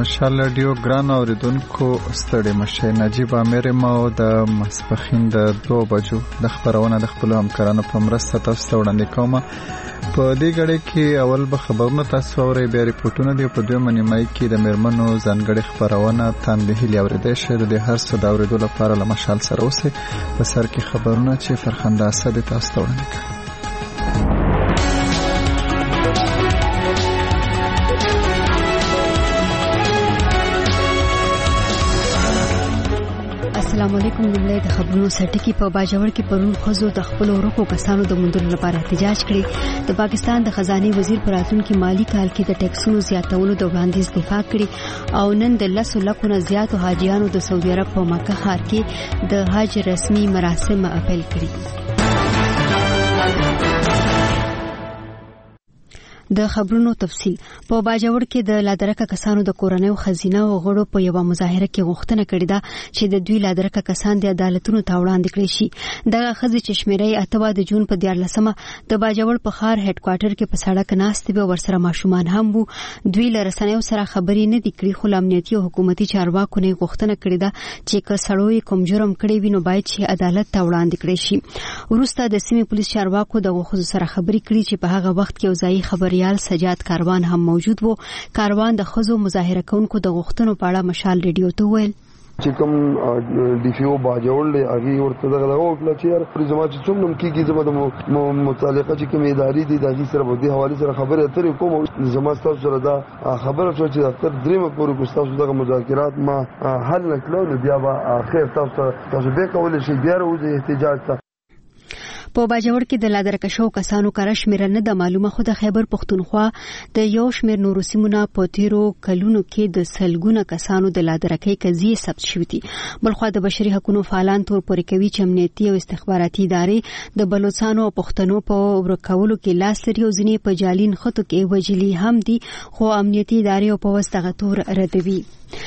مشال رادیو ګران اوریدونکو ستړي مشه. نجیب امیر ما د مسپخین د 2 بجو د خبرونه د خپل همکارانو په مرسته تاسو ته وړاندې کوم. په دې غړي کې اول به خبرونه تاسو اورئ، بیا ریپورتونه دی، په دویمه نیمه کې د میرمنو ځانګړي خبرونه تنبیهي اوریدل شي. د هر څه د اوریدلو لپاره له مشال سره اوسئ. په سر کې خبرونه چې فرخنده اسد تاسو ته وړاندې کوي. السلام علیکم. لومړی د خبرونو سرټکی. په باجوړ کې پرون خزو د خپل ورکو کسانو د موندلو لپاره احتجاج کړي. د پاکستان د خزانه وزیر پر راتلونکي مالی کال کې د ټیکسونو زیاتولو د وړاندیز دفاع کړي او نن د 10 لکو نه زیاتو حاجیانو د سعودي عرب په مکه ښار کې د حج رسمي مراسم اپیل کړي. د خبرونو تفصیل. په باجوړ کې د لادرکه کسانو د کورنیو خزینه او غړو په یو مظاهره کې غوښتنه کړې ده چې د دوی لادرکه کسان د عدالتونو ته وړاندې کړي شي. د خزې چې شمیرې 8 د جون په 14مه د باجوړ په ښار هډ کوارټر کې په سړک ناست به ورسره ماشومان هم وو. دوی له رسنیو سره خبرې نه دي کړې، خو امنیتي او حکومتي چارواکو نه غوښتنه کړې ده چې که سړوي کوم جرم کړی وي نو باید چې عدالت ته وړاندې کړي شي. وروسته د سیمې پولیس چارواکو د غوښتنو سره خبرې کړې چې په هغه وخت کې ځای خبريال سجاد کاروان هم موجود وو. کاروان د خزو مظاهره کوونکو د غوښتنو په اړه مشال ریډیو ته ویل چې کوم ډي پی او باجوړ له هغه ورته دغه وکړه چې یار زما چې څومره کیږي زما د متعلقه چې کوم ادارې دي دغه سره په دې حواله سره خبره اترې کوم. زما تاسو سره دا خبره شو چې تر دریمه پورې تاسو دغه مذاکرات ما حل نکړو، بیا به اخر تاسو به کول شي بیا وروځي احتجاج ته. په باجوړ کې د لادرکه شو کسانو کار شمیر نه د معلومه خو د خیبر پختونخوا د یو شمیر نورو سیمونو په تیرو کلونو کې د سلګونه کسانو د لادرکې قضیې ثبت شوې دي. بلخو د بشري حقوقو فعالان تور پورې کوي چې امنیتي او استخباراتي ادارې د بلوچستان او پښتنو په ورکولو کې لاس لري او ځینې په جالین خطو کې وجلي هم دي، خو امنیتي ادارې او په وسته تور ردوي.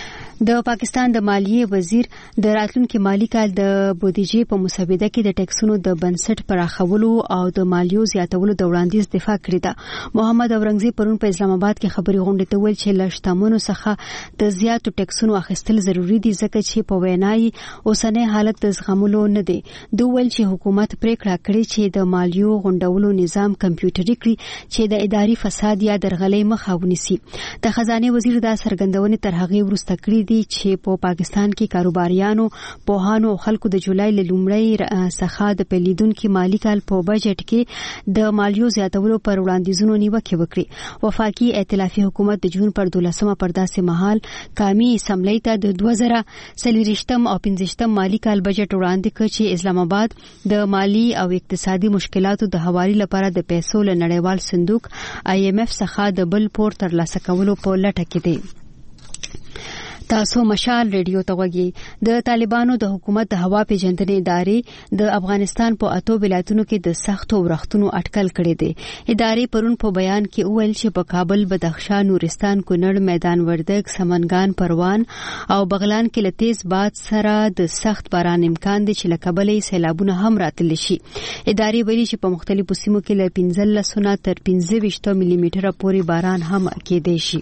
د پاکستان د مالیې وزیر د راتلونکي مالی کال د بودیجې په مسوده کې د ټیکسونو د بنسټ پراخولو او د مالیو زیاتولو د وړاندیز دفاع کړې ده. محمد اورنګزی پرون په اسلام آباد کې خبري غونډې ته ویل چې لشتمنو څخه د زیاتو ټیکسونو اخیستل ضروری دي ځکه چې په وینای اوسنۍ حالت د زغملو نه دي. دوی ویل چې حکومت پریکړه کړې چې د مالیو غونډولو نظام کمپیوټري کړي چې د اداري فساد یا درغلۍ مخه ونیسي. د خزانه وزیر دا څرګندونې تر هغه وروسته کړې دي چې په پاکستان کې کاروباریانو، پوهانو او خلکو د جولای له لومړۍ څخه د پیلیدونکو مالی کال په بجټ کې د مالیو زیاتولو پر وړاندیزونو نیوکه وکړي. وفاقي ائتلافي حکومت د جون پر 12مه پر داسې مهال قومي اسمبلی ته د 2023 او 15 مالی کال بجټ وړاندې کړ چې اسلام آباد د مالی او اقتصادي مشکلاتو د حوالې لپاره د پیسو له نړیوال صندوق IMF څخه د بل پور ترلاسه کولو په لټه کې دی. تاسو مشال ریډیو ته وګورئ. د طالبانو د حکومت د هوا پیژندنې ادارې د افغانستان په 8 ولایتونو کې د سختو ورښتونو اټکل کړی دی. ادارې پرون په بیان کې وویل چې په کابل، بدخشان، نورستان، کونړ، میدان وردګ، سمنګان، پروان او بغلان کې له تیز باد سره د سخت باران امکان دی چې له کبله سیلابونه هم راتلی شي. ادارې ویلي چې په مختلفو سیمو کې له 15 نه تر 25 ملي میټره پورې باران هم کېدای شي.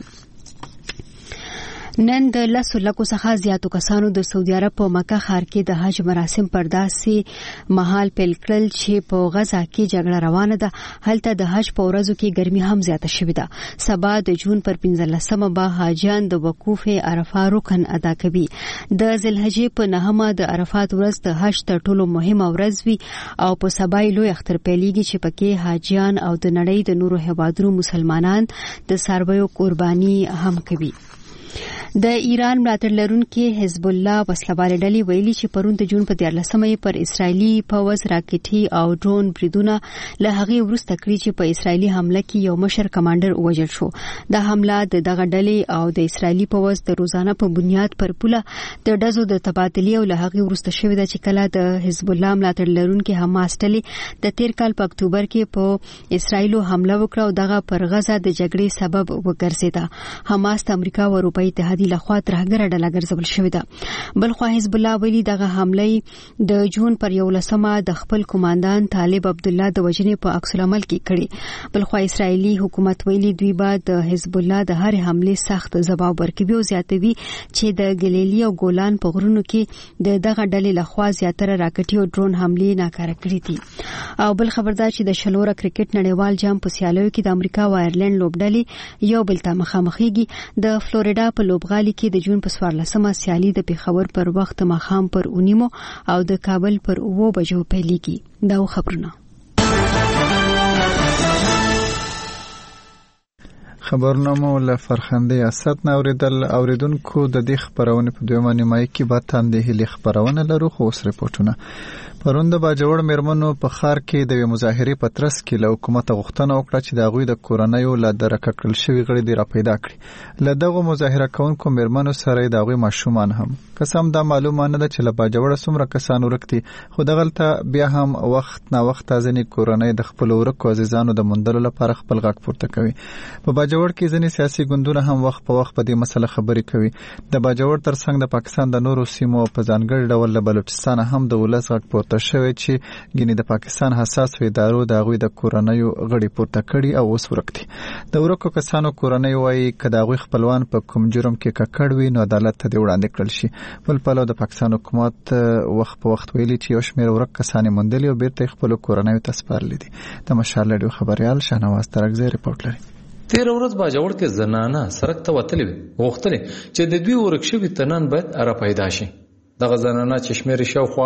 نن د 10 لکو څخه زیاتو کسانو د سعودي عرب په مکه ښار کې د حج مراسم پر داسې مهال پیل کړل چې په غزا کې جګړه روانه ده. هلته د حج په ورځو کې ګرمي هم زیاته شوې ده. سبا د جون پر 15مه به حاجیان د وقوف عرفه رکن ادا کوي. د ذوالحجې په 9مه د عرفات ورځ د حج تر ټولو مهمه ورځ وي او په سبا لوی اختر پیلېږي چې پکې حاجیان او د نړۍ د نورو هیوادونو مسلمانان د څارویو قرباني هم کوي. د ایران ملاتړ لرونکي حزب الله وسلواله ډلې ویلي چې پرون د جون په 14مه پر اسرایلی پوځ راکټي او ډرون بریدونه له هغه وروسته کړی چې په اسرایلی حمله کې یو مشر کمانډر وژل شو. دا حمله د دغه ډلې او د اسرایلی پوځ د روزانه په بنیاد پر پوله د ډزو د تبادلې او له هغه وروسته شوې ده چې کله د حزب الله ملاتړ لرونکي حماس ډلې د تیر کال په اکتوبر کې په اسرایلو حمله وکړه او دغه پر غزا د جګړې سبب وګرځیده. حماس د امریکا او اروپאי اتحادیه مجاهدین لخوا ترهګره ډله ګرځول شوې ده. بل خو حزب الله ویلي دغه حمله د جون پر 11 د خپل کمانډان طالب عبد الله د وجنې په عکس العمل کې کړي. بل خو اسرایلی حکومت ویلي دوی به د حزب الله د هر حمله سخت ځواب ورکوي او زیاتوي چې د ګلیلی او ګولان په غرونو کې دغه ډلې لخوا زیاتره راکټي او ډرون حمله ناکاره کړې دي. او بل خبردار چې د شلوره کرکټ نړیوال جام په سیالیو کې د امریکا او آیرلند لوبډلې یو بل ته مخامخېږي. د فلوریډا په لوبغالي کې د جون په 14مه سیالي د پیښور پر وخت ماښام پر 9 او د کابل پر 9 بجو پیلېږي. دا خبرونه خبرنامه له فرخنده اسد نوریدل اوریدونکو د دې خبرونه په دویمه نیمایي کې به تاندې هلي خبرونه لرو. خو اوس ریپورتونه پروند باجوړ میرمنو په خار کې د مظاهرې په ترڅ کې له حکومت غوښتنه وکړه چې د غوي د کورنیو له درککل شوی غړي دی را پیدا کړي. له دغه مظاهره کوونکو میرمنو سره د غوي ماشومان هم قسم دا معلومه نه ده چې له باجوړ سمره کسان ورکتي. خو دغلته بیا هم وخت نا وخت ځنې کورنۍ د خپل ورکو عزیزانو د مندلو لپاره خپل غږ پورته کوي. په باجوړ کې ځنې سیاسي ګوندونه هم وخت په وخت په دې مسله خبرې کوي. د باجوړ ترڅنګ د پاکستان د نورو سیمو په ځانګړي ډول له بلوچستان هم د ولس غږ پورته شوی چې ګینه د پاکستان حساس ادارو د غوي د کورنیو غړي پورته کړي او اوس ورکتي. د ورکو کسانو کورنۍ وایي کدا غوي خپلوان په کوم جرم کې ککړ وي نو عدالت ته وړاندې کړل شي. بل پلو د پاکستان حکومت وخت په وخت ویلي چې یو شمېر ورک کسان مندلي او بیرته خپل کورنیو ته سپارل دي. د مشال لډیو خبريال شاهنواز ترکزی ریپورت لري. تیر ورځ باجوړ کې زنانه سرک ته وتلې وغوښتلې چې د دوی ورک شوي تنان باید اره پیدا شي. دغه زنانه چې شمېر شاوخوا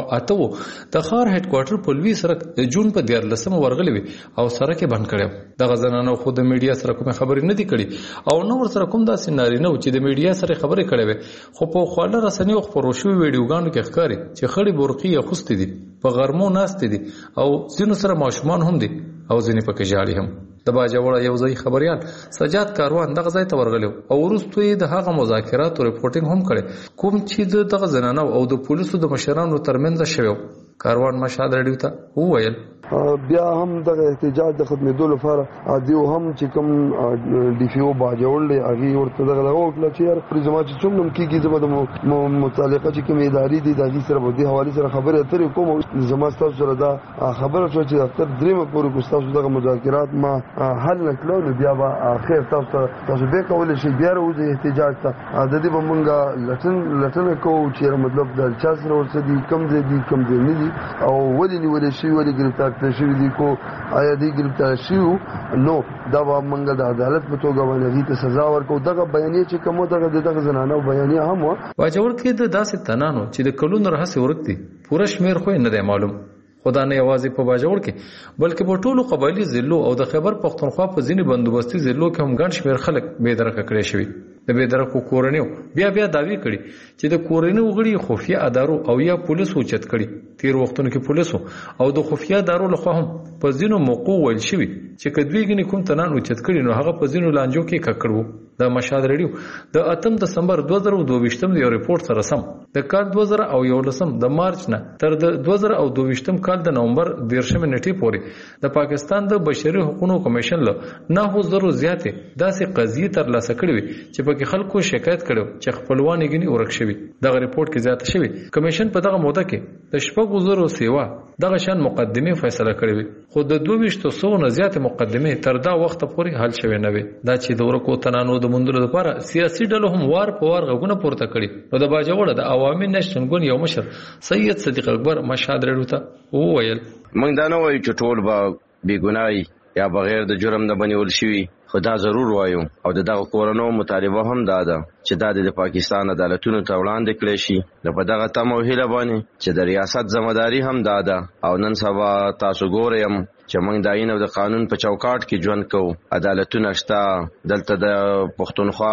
8 د خار هډ کوارټر په لوی سرک د جون په 14 ورغلې وي او سرک یې بند کړی. دغه زنانه خو د میډیا سره کوم خبرې نه دي کړي او نو ور سره کوم داسې نارینه چې د میډیا سره خبرې کړي وي. خو په خواله رسنیو خبرو شوی ویډیوګانو کې ښکاري چې خړې برقي خوستې دي په غرمو ناستې دي او ځینو سره ماشومان هم دي او ځینې پکې جاړي هم. د باجوړ یو ځای خبريال سجاد کاروان دغه ځای ته ورغلو او وروسته یې د هغه مذاکرات او ریپورتینګ هم کړي کوم چې دغه زنانه او د پولیسو د مشرانو ترمنځ شوی. کاروان مشهد رډیو ته وویل بیا هم دغه احتجاج د خدمتو لپاره دیو هم چې کوم ډیفیو باجوړ له هغه ورته دغه وکړه چې یار پر زما چې څومره کیږي زما د متعلقه چې کوم ادارې دي د هغه سره په دې حواله سره خبره اترې کوم زما تاسو سره دا خبره شو چې تر دریمه پورې کوستاسو دغه مذاکرات ما حل نکړو بیا به خیر تاسو به کول شي بیا وروځي احتجاج ته د دې بمنګا لټن کو چې مطلب د چا سره ورسدي کم دي کم دي نه دي او ولې شي ولې ګرفتار شوی دي کو آیا دې ګرفتار شو نو دا منګه د عدالت په توګه باندې ته سزا ورکو. دغه بیانیه چې کومه دغه زنانه بیانیه هم واجوړ کې د داسې تنانو چې د کلونو راهسه ورکتي پوره شمیر خو نه دی معلوم. خدا نه یوازې په باجوړ کې بلکې په ټولو قبایلی ضلعو او د خیبر پختونخوا په ځینې بندوبستي ضلعو کې هم ګڼ شمیر خلک بې درکه کړي شوي. د بې درکو کورنیو بیا دعوی کړي چې د کورنیو غړي خفیه ادارو او یا پولیسو چت کړي. تیر وختونو کې پولیسو او د خفیه ادارو لخوا هم په ځینو موقعو ویل شوي چې کدوی غني کوم تنان اوچت کړي نو هغه په ځینو لانجو کې ککړو. د مشهد رډیو د 8 دسمبر 2022 یو ریپورت سره سم د کال 2011 د مارچ نه تر د 2022 کال د نومبر 13 نیټې پورې د پاکستان د بشري حقوقو کمیشن له 9000 زیاتې داسې قضیې تر لاسه کړې وي چې په خلکو شکایت کړو چې خپلوان یې غني ورک شوی. دغه ریپورت کې زیاته شوی کمیشن په دغه موده کې د 7,000 سیوا دغه شان مقدمه فیصله کړې وي خو د 2200 نه زیات مقدمه تر دا وخت پورې حل شوی نه وي. دا چې د ورکو تنانو د مندلو لپاره سیاسي ډلو هم وار په وار غوونه پورته کړي. نو د باجوړ د عوامي نشن ګون یو مشر سید صدیق اکبر مشهد رډیو ته وویل موږ دا نه وایو چې ټول به بې ګناي یا بغیر د جرم نه بنول شي خدا ضرور وایو او دغه کورونو مطالبه هم داده چې د پاکستان عدالتونو ته وړاندې کړي شي. په دغه تموهله باندې چې د ریاست ځمداري هم داده او نن سبا تاسو ګورئ چې موږ د آئین او د قانون په چوکاټ کې ژوند کوو. عدالتونه شته دلته د پښتونخوا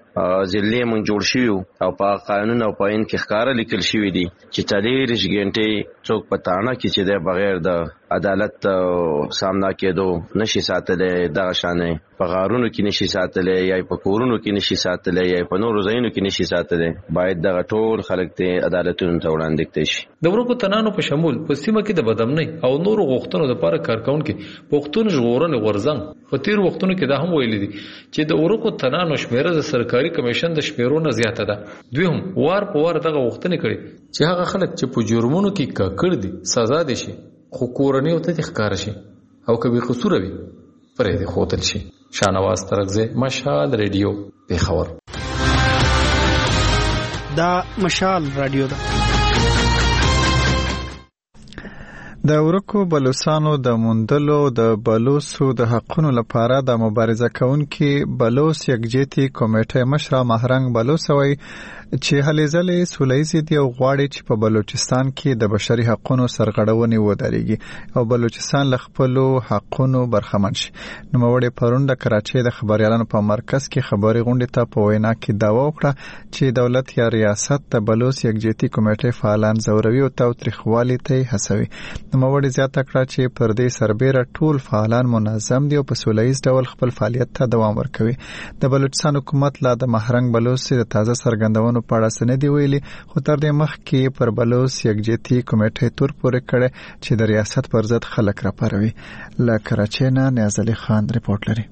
ضلع موږ جوړ شوي او په قانون او په آئین کې ښکاره لیکل شوي دي چې 40 غنټې څوک په تاڼه کې چې د بغیر د عدالت سامنا کېدو نشي ساتلې، دغه شانې په غارونو کې نشي ساتلې، یا په کورونو کې نشي ساتلې، یا په نورو ځایونو کې نشي ساتلې. باید دغه ټول خلک ته عدالتونو ته وړاندې کړي شي. د ورکو تنانو په شمول په سیمه کې د بدامنۍ او نورو غوښتنو لپاره کارکونکو پښتون ژغورنې غورځنګ په تیر وختونو کې دا هم ویلي دي چې د ورکو تنانو شمیره د سرکاري کمیشن د شمیرو نه زیاته ده. دوی هم وار په وار دغه غوښتنې کړي چې هغه خلک چې په جرمونو کې ککړ دي سزا دي شي، خو کورنۍ او ته ښکار شي او کبي قصور وي پرې دي خوتل شي. شانواز ترغزه، مشال ریډیو، پیښور. دا مشال رادیو ده. د ورکو بلوسانو د موندلو د بلوسو د حقونو لپاره د مبارزه کوونکي بلوس یکجهتي کمیټې مشر مهرنګ بلوس وایي چې هلې ځلې سوله‌ییزې دي او غواړي چې په بلوچستان کې د بشري حقونو سرغړونې ودرېږي او بلوچستان له خپلو حقونو برخمن شي. نوموړي پرون د کراچۍ د خبريالانو په مرکز کې خبري غونډې ته په وینا کې دعوا وکړه چې دولت یا ریاست د بلوس یکجهتي کمیټې فعالان زوروي او تاوتریخوالي ته هڅوي. نوموړي زیاته کړه چې پر دې سربېره ټول فعالان منظم دي او په سوله‌ییز ډول خپل فعالیت ته دوام ورکوي. د بلوچستان حکومت لا د مهرنګ بلوس د تازه سرګندونو په اړه څه نه دی ویلي، خو تر دې مخکې پر بلوس یکجهتي کمیټې تور پورې کړې چې د ریاست پر ضد خلک راپاروي. له کراچۍ نه نیاز علي خان رپورټ لري.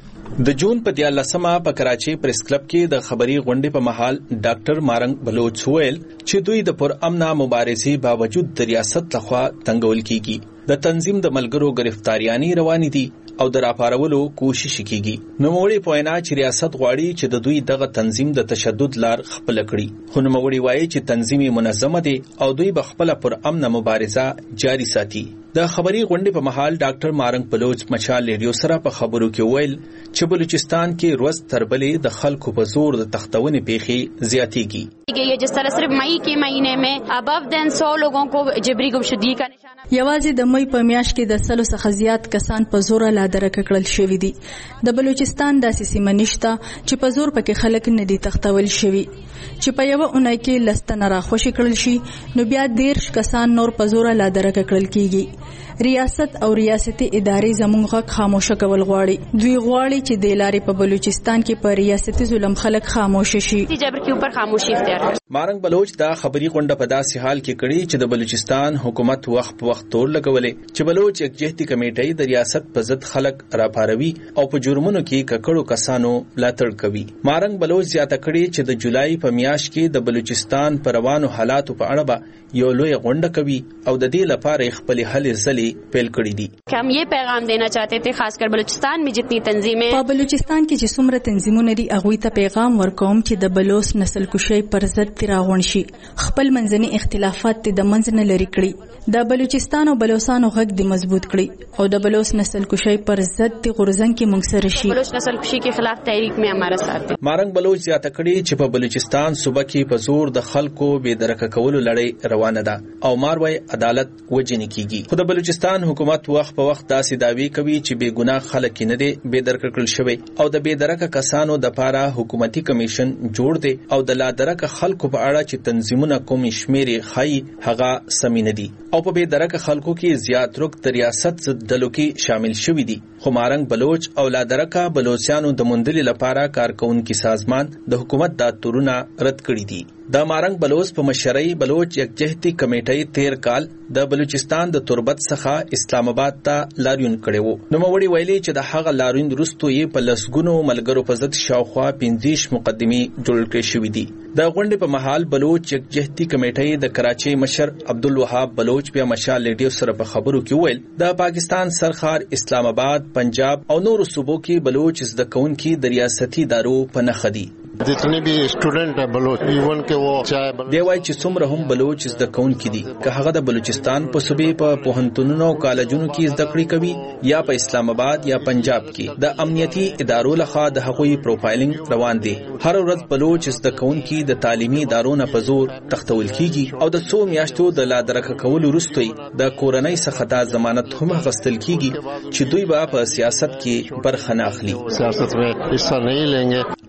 د جون په 14مه په کراچۍ پریس کلب کې د خبري غونډې په مهال ډاکټر مارنګ بلوچ ویل چې دوی د پر امن مبارزې باوجود د ریاست لخوا تنګول کیږي. د تنظیم د ملګرو گرفتاریانی روانې دي او د راپارولو کوشش کیږي. نوموړي په وینا چې ریاست غواړي چې د دوی دغه تنظیم د تشدد لار خپل کړي، خو نوموړي وایي چې تنظیم منظم دي او دوی به خپل پر امن مبارزه جاری ساتي. د خبري غونډې په مهال ډاکټر مارنګ بلوچ مشال ریډیو سره په خبرو کې ویل چې بلوچستان کې روز تر بلې د خلکو په زور د تختونې پیښې زیاتېږي. یہ جس طرح صرف مئی کے مہینے میں ابو دین 100 لوگوں کو جبری گمشدگی کا نشانہ. یوازې د مئی په میاشت کې د 100 څخه زیات کسان په زور لا درک کړل شوی دي. د بلوچستان داسې سیمه نشته چې په زور پکې خلک نه دي تختول شوی. چې په یو اونۍ کې لستنه راخوشي کړل شي نو بیا 13 کسان نور په زور لا درک کړل کیږي. ریاست او ریاستي ادارې زموږ غږ خاموشه کول غواړي. دوی غواړي چې د لارې په بلوچستان کې په ریاستي ظلم خلک خاموش شي. جبر کې اوپر خاموشي اختیار کړي. مارنګ بلوچ دا خبري غونډه په داسې حال کې کړي چې د بلوچستان حکومت وخت په وخت تور لګولې چې بلوچ یکجهتي کمیټې د ریاست په ضد خلک راپاروي او په جرمونو کې ککړو کسانو ملاتړ کوي. مارنګ بلوچ زیاته کړي چې د جولای په میاشت کې د بلوچستان پر روانو حالاتو په اړه به یو لوی غونډه کوي او د دې لپاره خپل هلې ځلې پیل کړې دي. हम ये पैगाम देना चाहते थे खासकर बलूचिस्तान में जितनी तंजीमें په بلوچستان کې چې څومره تنظیمونه دي هغه ته پیغام ورکوم چې د بلوچ نسل کشي پر ضد راغون شي، خپل منځني اختلافات د منځ نه لري کړي، د بلوچستان او بلوچستان غږ د مضبوط کړي او د بلوچ نسل کشي پر ضد د غورځنګ کې موږ سره شي. بلوچ نسل کشي के खिलाफ तहरीक में हमारा साथ है. مارنګ بلوچ زیاته کړي چې په بلوچستان صوبه کې په زور د خلکو بې درک کولو لړۍ روانه ده او ماروي عدالت وجنی کیږي. خو د بلوچستان حکومت وخت په وخت داسې دعوی کوي چې بے ګناه خلک نه دي بې درک کړل شوی او د بې درک کسانو د لپاره حکومتي کمیشن جوړ دی او د لا درک خلکو په اړه چې تنظیمونه کوم شمیرې خای هغه سمینه دي او په بې درک خلکو کې زیات رک د ریاست ضد ډلو کې شامل شوی دي. خو مارنګ بلوچ او لا درک بلوچستانو د مندلې لپاره کارکونکو سازمان د حکومت د تورونه رد کړی دي. د مارنګ بلوچ په مشرۍ بلوچ یکجهتي کمیټې 13 کال د بلوچستان د تربت څخه اسلام آباد ته لاریون کړو. نوموړي ویلي چې د هغه لاریون وروسته یې په لسګونو ملګرو په ضد شاوخوا 15 مقدمي جوړ کړې شوې دي. د غونډې په مهال بلوچ یکجهتي کمیټې د کراچۍ مشر عبدالوهاب بلوچ بیا مشال ریډیو سره په خبرو کې ویل د پاکستان سرخار اسلام آباد، پنجاب او نورو صوبو کې بلوچ زده کوونکي د ریاستي ادارو په نخ دي. जितने भी स्टूडेंट है बलोच इवन के वो चाहे دی وای چې څومره هم بلوچ زده کوونکي دي که هغه د بلوچستان په صوبې په پوهنتونونو او کالجونو کې زده کړې کوي یا په اسلام آباد یا پنجاب کې، د امنیتي ادارو لخوا د هغوی پروفایلینګ روان دي. هر ورځ بلوچ زده کوونکي د تعلیمي ادارو نه په زور تختول کیږي او د 100 میاشتو د لا درک کولو وروسته د کورنۍ څخه د ضمانت هم غوښتل کیږي چې دوی به په سیاست کې برخه نه اخلي. سیاست میں حصہ نہیں لیں گے.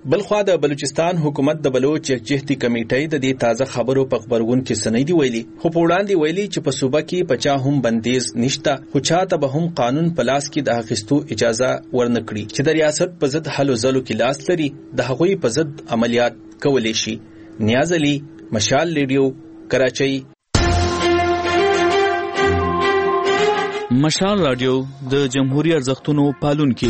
بلخوا د بلوچستان حکومت د بلوچ یکجهتي کمیټې د دې تازه خبرو په خبرګون کې سنیدي ویلي خو په وړاندې ویلي چې په صوبه کې پچا هم بندیز نشته خو چاته به هم قانون په لاس کې د اخیستو اجازه ورنکړي چې د ریاست په ضد حل زلو کې لاس لري د هغوی په ضد عملیات کولی شي. نیاز علي، مشال ریډیو، کراچۍ. مشال رادیو د جمهوریت ارزښتونو پالونکي.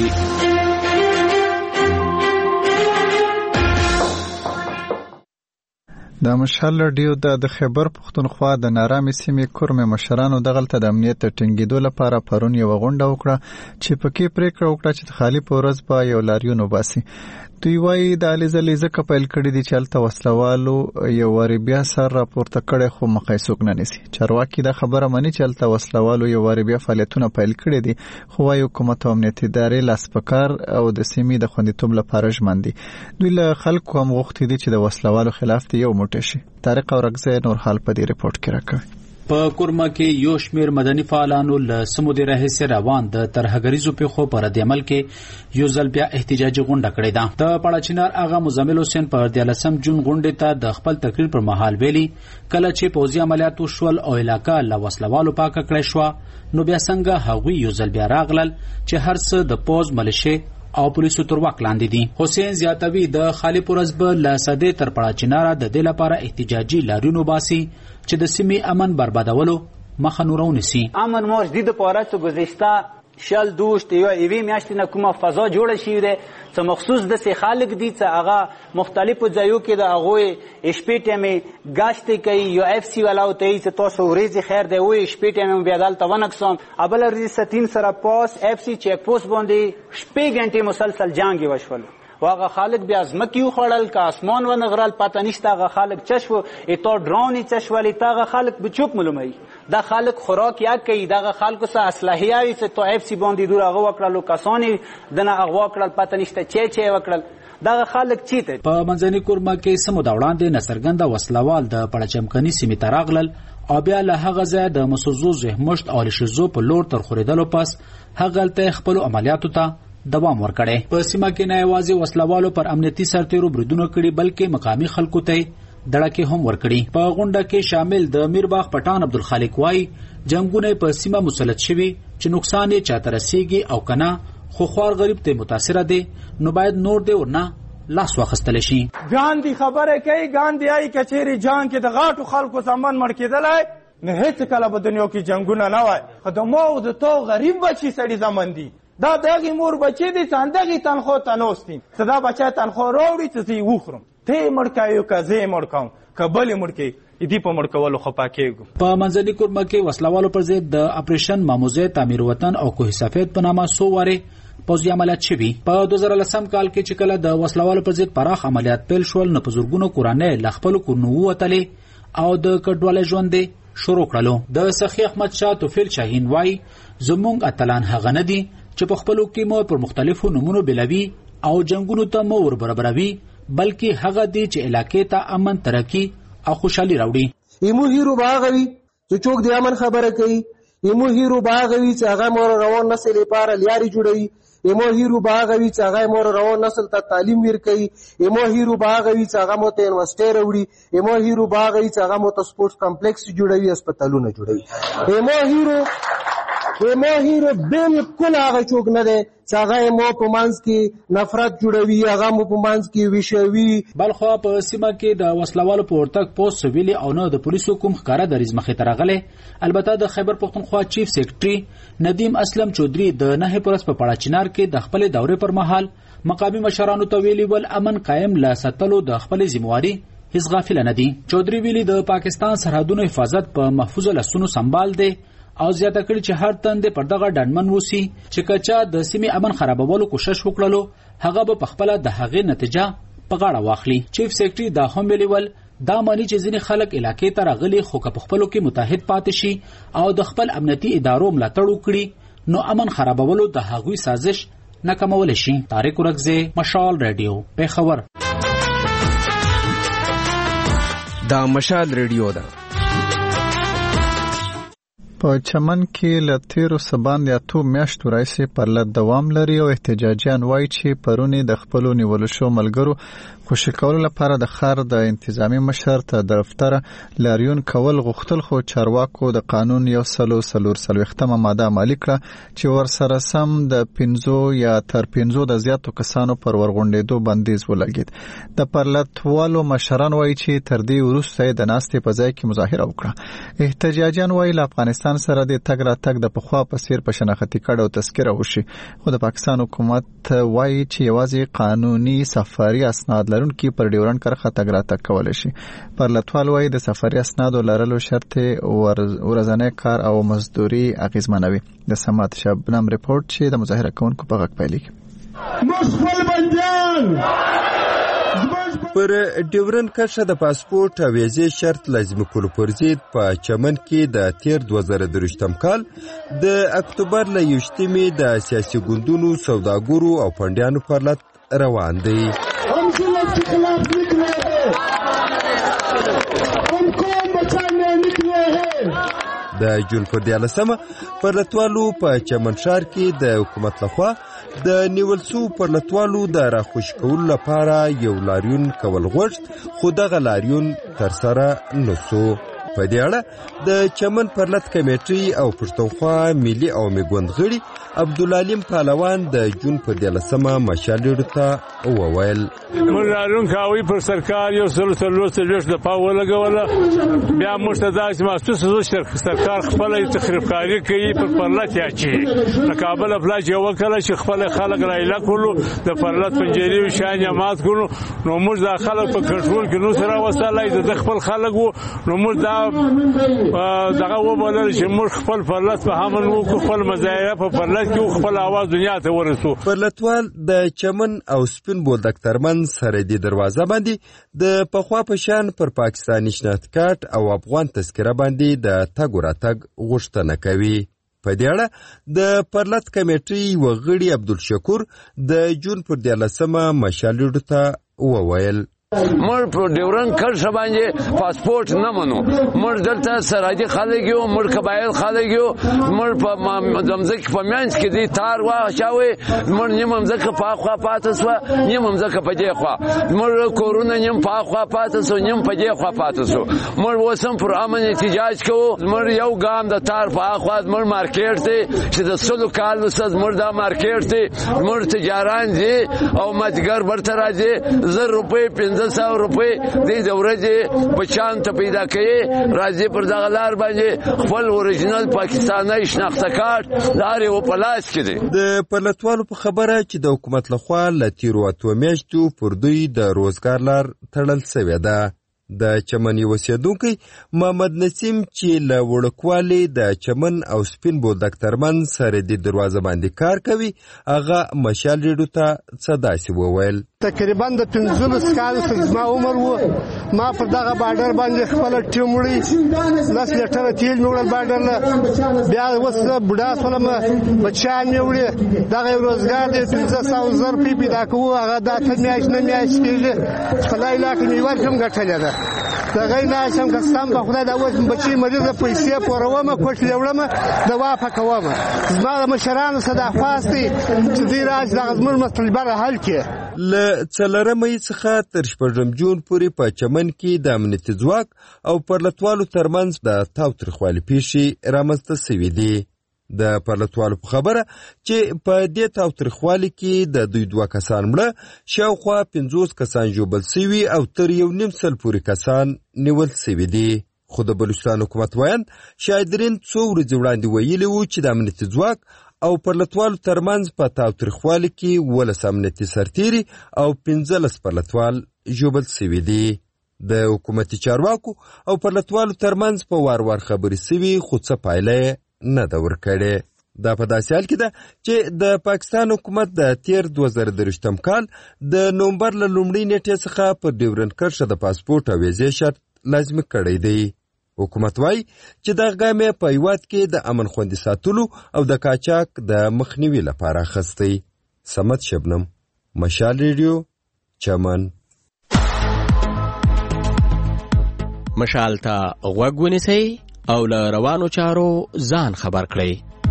د مشال رادیو د خیبر پښتونخوا د نارامي سیمې کورمې مشرانو دغلته د امنیت ټینګېدو لپاره پرون یو غونډه وکړه چې پکې پریکړه وکړه چې خالی په ورځ به یو لاریون وباسي. دوی وایي د علیزلې ځکه پیل کړي دي چې هلته وسلوالو یو وارې بیا سر راپورته کړی خو مخه یې څوک نه نیسي. چارواکي دا خبره مني چې هلته وسلوالو یو وارې بیا فعالیتونه پیل کړي دي خو وایي حکومت او امنیتي ادارې لاس په کار او د سیمې د خوندیتوب لپاره ژمن دي. دوی له خلکو هم غوښتي دي چې د وسلوالو خلاف یو موټی شي. طارق اورګزی نور حال په دې رپورټ کې راکوي. په کورما کې یو شمیر مدني فعالانو له سمودي راهیسې روان د ترهګریزو پیښو پر رد عمل کې یو ځل بیا احتجاجي غونډه کړې ده. د پړاچینار اغا مزمل حسین پر 13 جون غونډې ته د خپل تقریر پر مهال ویلي کله چې پوځي عملیات وشول او علاقه له وسلوالو پاک کړې شو نو بیا څنګه هغوی یو ځل بیا راغلل چې هر څه د پوز ملشه او پولیسو تر واک لاندې دي. حسین زیاتوي د خالی پرزب له صدې تر پړاچینار د دې لپاره احتجاجي لاریون وباسي چې د سیمې امن بربادولو مخه نورونه سي. امن موجود پاره څه گذشته شل دوشت یا ایوی میاشتې نه کومه فضا جوړه شي ده څه مخصوص د سي خالق دي څه هغه مختلفو ځایو کې د هغه شپېټه می گاشت کوي یو اف سی والا او ته چې تاسو ورېځي خیر دی وې شپېټه می بیا دالته ونکسم ابل ورځ 3 سره پاس اف سی چیک پوسټ باندې شپې غنټې مسلسل جنگ وشول. واغه خالق بیا ازمکیو خړل کا اسمان و نغرال پته نشته غه خالق چشو ایتو ډرون چشوالي تاغه خالق بچوک معلومي دا خالق خوراک یا کوي دا خالق سه اصلاحیاوي څه تو اف سی باندې دور هغه وکړلو کسانی دنه هغه وکړل پته نشته چې وکړل دا خالق چیته. په منځني کورما کې سمو دا وړاندې نصرګند وسلوال د پړچمکني سیمې تراغلل او بیا له هغه ځای د مسوزو زهمشت او لشزو په لور تر خوریدلو پس هغه ته خپل عملیاتو ته دوام ورکړي. په سیمه کې نه یوازې وسلوالو پر امنیتي سرتیرو بریدونه کړي بلکې مقامي خلکو ته دړکې هم ورکړي. په غونډه کې شامل د میرباغ پټان عبدالخالق وای جنگونه په سیمه مسلط شوي چې نقصان یې چاته رسیږي او کنه خو خوار غریب ته متاثر دي نو باید نور دی ورنه لاس واخستل شي. ګاندی خبره کوي ګاندی آی کچېری جان کې د غاټو خلکو سامان مړ کېدلای نه هیڅ کله په دنیا کې جنگونه نه وای. خدمو د تو غریب بچی سړي زمون دي دا دغه مور بچی دي څنګه تنخوا تنوستین صدا بچا تنخوا راوړي چې وخورم ته مړکایو کزه مړکاو کبل مړکی دې په مړکولو خپاکېګو. په منځني کورما کې وسلوالو پر ضد د اپریشن ماموزه تعمیر وطن او کوه سفید په نامه سو واره پوځي عملیات شوي. په 2010 کال کې چې کله د وسلوالو پر ضد پراخ عملیات پیل شول نو په زورګونو کورانه لخپل کورنو وتلې او د کډواله ژوندې شروع کړلو. د سخی احمد شاه توفیل شاهین وای زمونږ اتلان هغه نه دي چې په خپلو کې مو پر مختلفو نمونو بلوي او جنگونو ته مو ور برابروي بلکې هغه دي چې علاقې ته امن ترقی او خوشحالي راوړي. ایمو هیرو باغوي چې څوک د امن خبره کوي ایمو هیرو باغوي چې هغه مور روان نسل لپاره لیاري جوړوي ایمو هیرو باغوي چې هغه مور روان نسل ته تعلیم ورکوي ایمو هیرو باغوي چې هغه مو ته یونیورسيټي راوړي ایمو هیرو باغوي چې هغه مو ته سپورتس کمپلیکس جوړوي هسپتالونه جوړوي. ایمو هیرو بالکل هغه څوک نه دی چې هغه مو په منځ کې نفرت جوړوي هغه مو په منځ کې ویشوي. بلخو په سیمه کې د وسلوالو په ورتګ پوسټ سویلي او نه د پولیسو کوم ښکارا دریز مخې ته راغلی. البته د خیبر پښتونخوا چیف سیکریټري ندیم اسلم چودري د نه پرس په پړاچینار کې د خپل دورې پر مهال مقامی مشرانو ته ویلي ول امن قائم لا ساتلو د خپل ذمہواری هیڅ غافل نه دي. چودري ویلي د پاکستان سرحدونو حفاظت په محفوظ لاسونو سنبال دي او زیاته کړي چې هر تند پر دغه ډنمن وسی چې کچا د سیمې امن خرابولو کوشش وکړلو هغه به خپل د هغې نتیجه په غاړه واخلي. چیف سیکریټري دا هم ویلي دا مانی چې ځینې خلک علاقې ته راغلي خو که په خپلو کې متحد پاتې شي او د خپل امنیتي ادارو ملاتړ وکړي نو امن خرابولو د هغوی سازش ناکامول شي. طارق اورګزی، مشال رادیو، پیښور. دا مشال رادیو ده. په چمن کې له تیرو څه باندې 8 میاشتو راهیسې پرله دوام لري او احتجاجیان وایي چې پرونی د خپلو نیولو شو ملګرو خوشي کولو لپاره د ښار د انتظامی مشر ته دفتر لاریون کول غوښتل، خو چارواکو د قانون 144 ماده عملي کړه چې ورسره سم د 15 یا تر 15 د زیاتو کسانو پر ورغونډېدو بندیز ولګید. د پرلتوالو مشران وایي چې تر دې وروسته د ناستې په ځای کې مظاهره وکړه. احتجاجیان وایي له افغانستان سره د تګ راتګ د پخوا په څیر په شناختي کډ او تذکره وشي، خو د پاکستان حکومت وایي چې یوازې قانوني سفاري اسناد لرونکي پر ډیورنډ کرښه تګ راتګ کولی شي. پرلتوال وایي د سفاري اسنادو لرلو شرط ورځنی کار او مزدوري اغیزمنوي. د سمات شبنم ریپورت چې د مظاهره کوونکو په غږ پیلېږي. پر ډیورنډ کرښه د پاسپورت او ویزې شرط لازمي کولو پر ضد په چمن کې د تیر 2023 کال د اکتوبر له 21 د سیاسي ګوندونو، سوداګرو او پنډیانو پرلت روان دی. د جون پر 14 پرلتوالو په چمن ښار کې د حکومت لخوا د نیول سو پرلتوالو د راخوش کولو لپاره یو لاریون کول غوښت، خو دغه لاریون ترسره نسو. په دې اړه د چمن پرلت کمیټې او پښتونخوا ملي عوامي ګوند غړي عبدالعلیم پهلوان د جون په 14 مشالېړو ته وویل موږ لاریون کاوی پر سرکار یو سل د پاو لګوله، بیا موږ ته داسې محسوس شو سرکار خپل تخریبکاري کوي پر پرلت یاچي. د کابل افلاج یو کله چې خپل خلک رایلا کولو د پرلت پنجری شان مات کولو، نو موږ د خلک په کنټرول کې نو سره وسالای د خپل خلک وو، نو موږ دا دغه وبلل چې موږ خپل پرلت په همن وو، خپل مظاهره په پرلت کې خپل आवाज دنیا ته ورسو. پرلتوال د چمن او سپین بولدک ترمن سره د دروازه باندې د پخوا په شان پر پاکستاني شناخت کارت او افغان تذکره باندې د تګ راتګ غوښتنه کوي. په دې اړه د پرلت کمیټې وغړي عبدالشکور د جون پر 14 مشالېړو ته وویل مړ په ډیورنډ کرښه باندې پاسپورت نه منو، مړ دلته سرحدي خلک یو، مړ قبایل خلک یو، مړ په ځمکې په منځ کې دی تار واچاوی، مړ نیم ځمکه په خوا پاتې سوه، نیم ځمکه په دې خوا، مړ کورونه نیم په خوا پاتې سو، نیم په دې خوا پاتې سو. مړ اوس هم پر امن احتجاج کوو. مړ یو ګام د تار په خوا مړ مارکیټ دی چې د 100 کالو څخه مړ دا مارکیټ دی، مړ تجاران دي او مدګر برته راځي 1000 روپۍ 1500 روپۍ د ورځې بچان ته پیدا کړي، راځي پر دغه لار باندې خپل اوریجنل پاکستاني شناخته کارت لارې و پلاس کې دي. د پرلتوالو په خبره چې د حکومت لخوا له تیرو 8 میاشتو پر دوی د روزګار لار تړل شوې ده. د چمن یو اوسیدونکی محمد نسیم چې له وړوکوالي د چمن او سپین بولدک ترمن سره د دروازه باندې کار کوي، هغه مشالېړو ته څه داسې وویل. تقریبا د 15 کالو څخه زما عمر وو، ما پر دغه بارډر باندې خپل ټیم وړي 10 لیټره تیل مې وړل بارډر له، بیا اوس بوډا شولم بچیان مې وړي، دغه روزګار دی 1500 روپۍ پیدا کوو، هغه د 8 میاشت نه میاشت کېږي، خدای علاقې مې ورکم ګټلې ده. دغه نه شم کستم په خدای دا اوس بچی مریض پیسې پوروم کوټ لیوړم دوا پکوم. زما مشرانو صدا خواستي چې دې راځي د غزمر مطلبه حل کې. له څلرمې څخه تر 14 جون پورې په چمن کې د امنیتي ځواک او پرلتوالو ترمنځ د تاوتریخوالي پیښې رامنځته شوې دي. د پرلتوالو په خبره چې په دې تاوتریخوالي کې د دوی 2 کسان مړه، شاوخوا 50 کسان ژوبل شوي او تر 1.5 پورې کسان نیول شوي دي. خو د بلوچستان حکومت وایان شاهدرین څو ورځې وړاندې ویلي وو چې د امنیتي ځواک او پرلتوالو ترمنځ په تاوتریخوالي کې 12 امنیتي سرتیري او 15 پرلتوال ژوبل شوي دي. د حکومتي چارواکو او پرلتوالو ترمنځ په وار وار خبرې شوي، خو څه پایله نه ده ورکړې. دا په داسې حال کې ده چې د پاکستان حکومت د تیر 2023 کال د نومبر له لومړۍ نیټې څخه پر ډیورنډ کرښه د پاسپورت او ویزې شرط لازمي کړی دی. حکومت وایي چې دغه ګام یې په هیواد کې د امن خوندي ساتلو او د قاچاق د مخنیوي لپاره اخیستی. سمت شبنم، مشال ریډیو، چمن. مشال ته غوږ ونیسئ او له روانو چارو ځان خبر کړئ.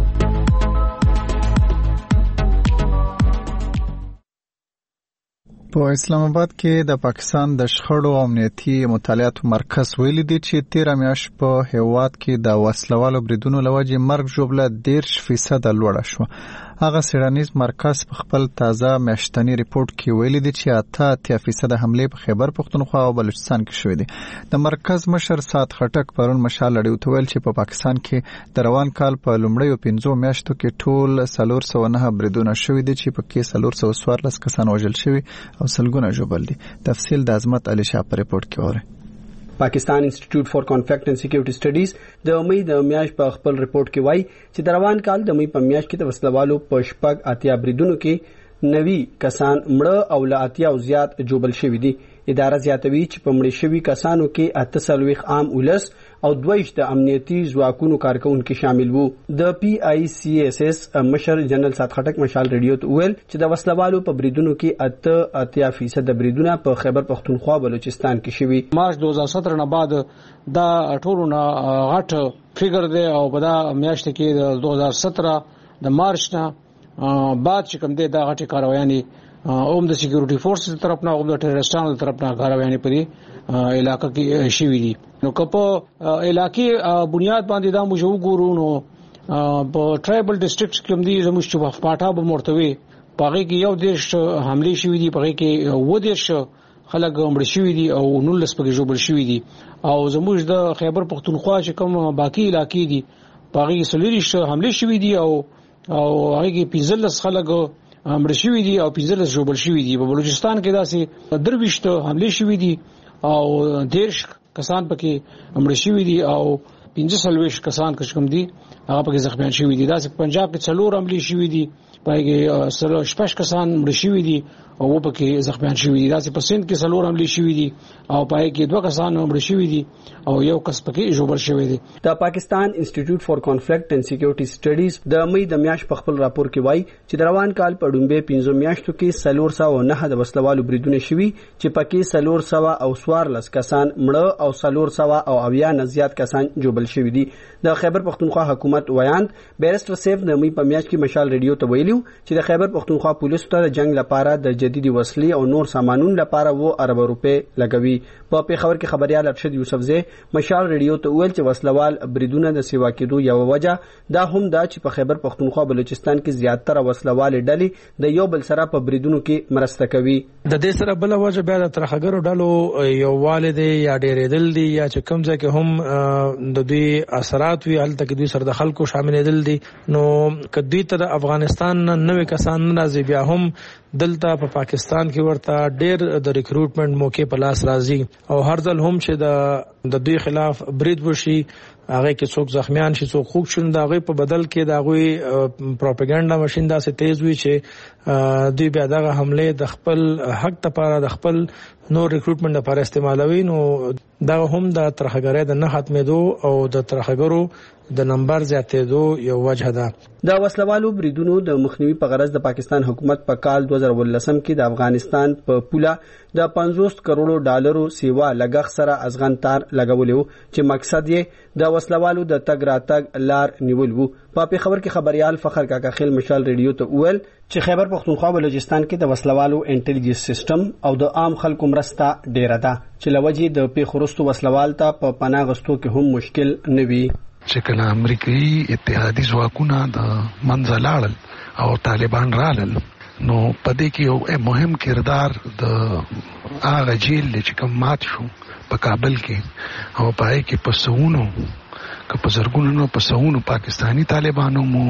په اسلام آباد کې د پاکستان د شخړو او امنیتي مطالعاتو مرکز ویلي دی چې 13 میاشت په هیواد کې د وسلوالو بریدونو لوجې مرګ ژوبله 10% لوړه شو. هغه سیرانیز مرکز په خپل تازه میاشتنی ریپورت کې ویلي دی چې 8% حملې په خیبر پختونخوا او بلوچستان کې شوې دي. د مرکز مشر سات خټک پرون مشال لړیو ته ویل چې په پاکستان کې د روان کال په لومړیو 15 میاشتو کې ټول 409 بریدونه شوې دي چې په کې 414 کسان وژل شوي او سلګونه ژوبل دي. تفصیل د عظمت علي شاه په ریپورت کې وره. پاکستان انسټیټیوټ فار کانفلیکټ اینڈ سکیورټي سټډیز د مې د میاشت په خپل ریپورت کې وایي چې د روان کال د مې په میاشت کې د وسلوالو په شپږ اتیا بریدونو کې 90 کسان مړه او له اتیا او زیات جوبل شوي دي. اداره زیاتوي چې په مړه شوي کسانو کې 48 عام ولس او 22 د امنیتي ځواکونو کارکونکو شامل وو. د پی آی سی ایس ایس مشر جنرال سات خټک مشال ریډیو ته ویل چې د وسلوالو په بریدونو کې 88% د بریدونه په خیبر پختونخوا بلوچستان کې شوي. مارچ 2017 نه بعد دا ټولونه غټ فیګر دی او په دا میاشت کې د 2017 د مارچ نه بعد چې کوم دی دا غټي کاروایانې اوم د سکیورټي فورسز طرف نه اوم د ټیررستانو طرف نه کاروایانې پرې علاقې کې شوي دي. نو کپو علاقې بنیاد باندې دا موږ وګورو نو په ټرایبل ډیسټریکټ کې هم دي زموږ چې پاټا به مرتوي پاره کې یو دیش حمله شوې دي پاره کې و دیش خلک مړ شوي دي او 19 پکې جوړ شوي دي او زموږ د خیبر پختونخوا چې کوم باقی علاقې دي پاره کې سلیریش حمله شوي دي او هغه کې 15 خلک مړ شوي دي او 15 جوړ شوي دي. په بلوچستان کې داسې 23 حمله شوي دي او 13 کسان پکې مړ شوي دي او 15 کسان کوم دي هغه پکې زخمیان شوي دي. داسې پنجاب کې 4 حمله شوي دي پای کې 16 کسان مړ شوي دي او پکې زخمیان شوي دي. داسې په سند کې 4 حمله شوي دي او پای کې 2 کسان مړ شوي دي او یو کس پکې جوړ شوی دی. د پاکستان انسټیټیوټ فار کانفلیکټ اینڈ سکیورټي سټډیز د مې د میاشت په خپل راپور کې وایي چې د روان کال په ډومبه 15 میاشتو کې 409 د وسلوالو بریدونه شوي چې پکې 414 کسان مړه او 400 نه زیات کسان جوړل شوي دي. د خیبر پختونخوا حکومت ویاند بیرسټر سیف د مې په میاشت کې مشال ریډیو ته ویلو چې د خیبر پختونخوا پولیسو ته د جنگ لپاره د جديدي وسلې او نور سامانونو لپاره 2 ارب روپے لګوي. په پیښور کې خبريال ارشد یوسفزی مشال ریډیو ته ویل چې وسلوال بریدونه د سیوا کېدو یو وجه دا هم دا چې په خیبر پختونخوا بلوچستان کې زیاتره وسلوال ډلې د یو بل سره په بریدونو کې مرسته کوي. د دې سره بل وجه بیا د ترخګرو ډلو یو والد یا ډېرېدل دي یا چې کوم ځای کې هم د دې اثرات وی هلته کې دوی سره د خلکو شاملېدل دي. نو کدی ته د افغانستان نوې کسان راځي بیا هم دلته په پاکستان کې ورته ډېر د ریکروټمنټ موقع په لاس راځي او هر ځل هم چې د دوی خلاف برید وشي هغه کې څوک زخمیان شي څوک خوږ شون دا غي په بدل کې دا غوي پروپاګاندا ماشين دا سه تیز وي چې دوی بیا دغه حمله د خپل حق لپاره د خپل نور ریکروټمنټ لپاره استعمالوي. نو دا هم د ترخګرۍ د نه ختمېدو او د ترخګرو د نمبر زیاتېدو یو وجه ده. د وسلوالو بریدونو د مخنیوي په غرض د پاکستان حکومت په کال 2018 کې د افغانستان په پوله د 50 کروڑو ډالرو سیوا لګښ سره ازغن تار لګولیو چې مقصد یې د وسلوالو د تګ راتګ لار نیول وو. په پیښور کې خبريال فخر کاکا خیل مشال ریډیو ته ویل چې خیبر پختونخوا بلوچستان کې د وسلوالو انټيليجنس سیستم او د عام خلکو مرسته ډیره ده چې لوجې د پیښورستو وسلوال ته په پناه غستو کې هم مشکل نه وي. چې کله امریکایي اتحادي ځواکونه د منځ لاړل او طالبان رالل نو پدې کې یو مهم کردار د هغه جیل چې کوم مات شو په کابل کې او پای کې پسونو که په زرګونو پسونو پاکستانی طالبانو مو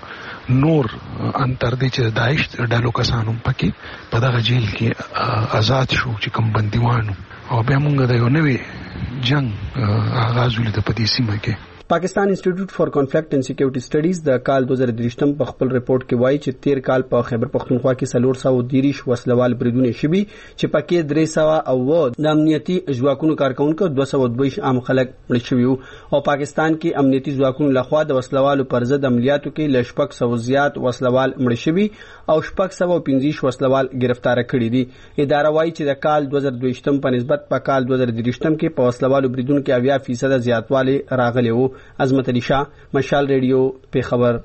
نور انتر دي چې داعش ډلو کسانو پکې په دغه جیل کې آزاد شو چې کوم بندیوانو او بیا موږ د یو نوې جنگ آغاز ولید په دې سیمه کې. پاکستان انسټیټیوټ فار کانفلکټ اینڈ سکیورټي سټډیز د کال 2023 په خپل ریپورت کې وایي چې 13 کال په خیبر پختونخوا کې 430 وسلوال بریدونه شوي چې پکې 300 د امنیتي ځواکونو کارکونکو 222 عام خلک مړ شوي او پاکستان کې امنیتي ځواکونو لخوا د وسلوالو پر ضد عملیاتو کې ل 600 زیات وسلوال مړ شوي او 615 وسلوال گرفتار کړي دي. اداره وایي چې د کال 2022 په نسبت په کال 2023 کې په وسلوالو بریدونو کې 80% زیاتوالی راغلی و. عظمت علي شاه، مشال ریډیو، پیښور.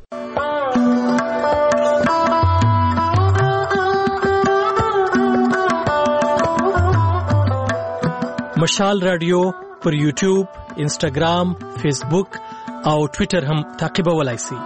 مشال رادیو پر یوټیوب، انسټاګرام، فیسبوک او ټوئیټر هم تعقیبولای شئ.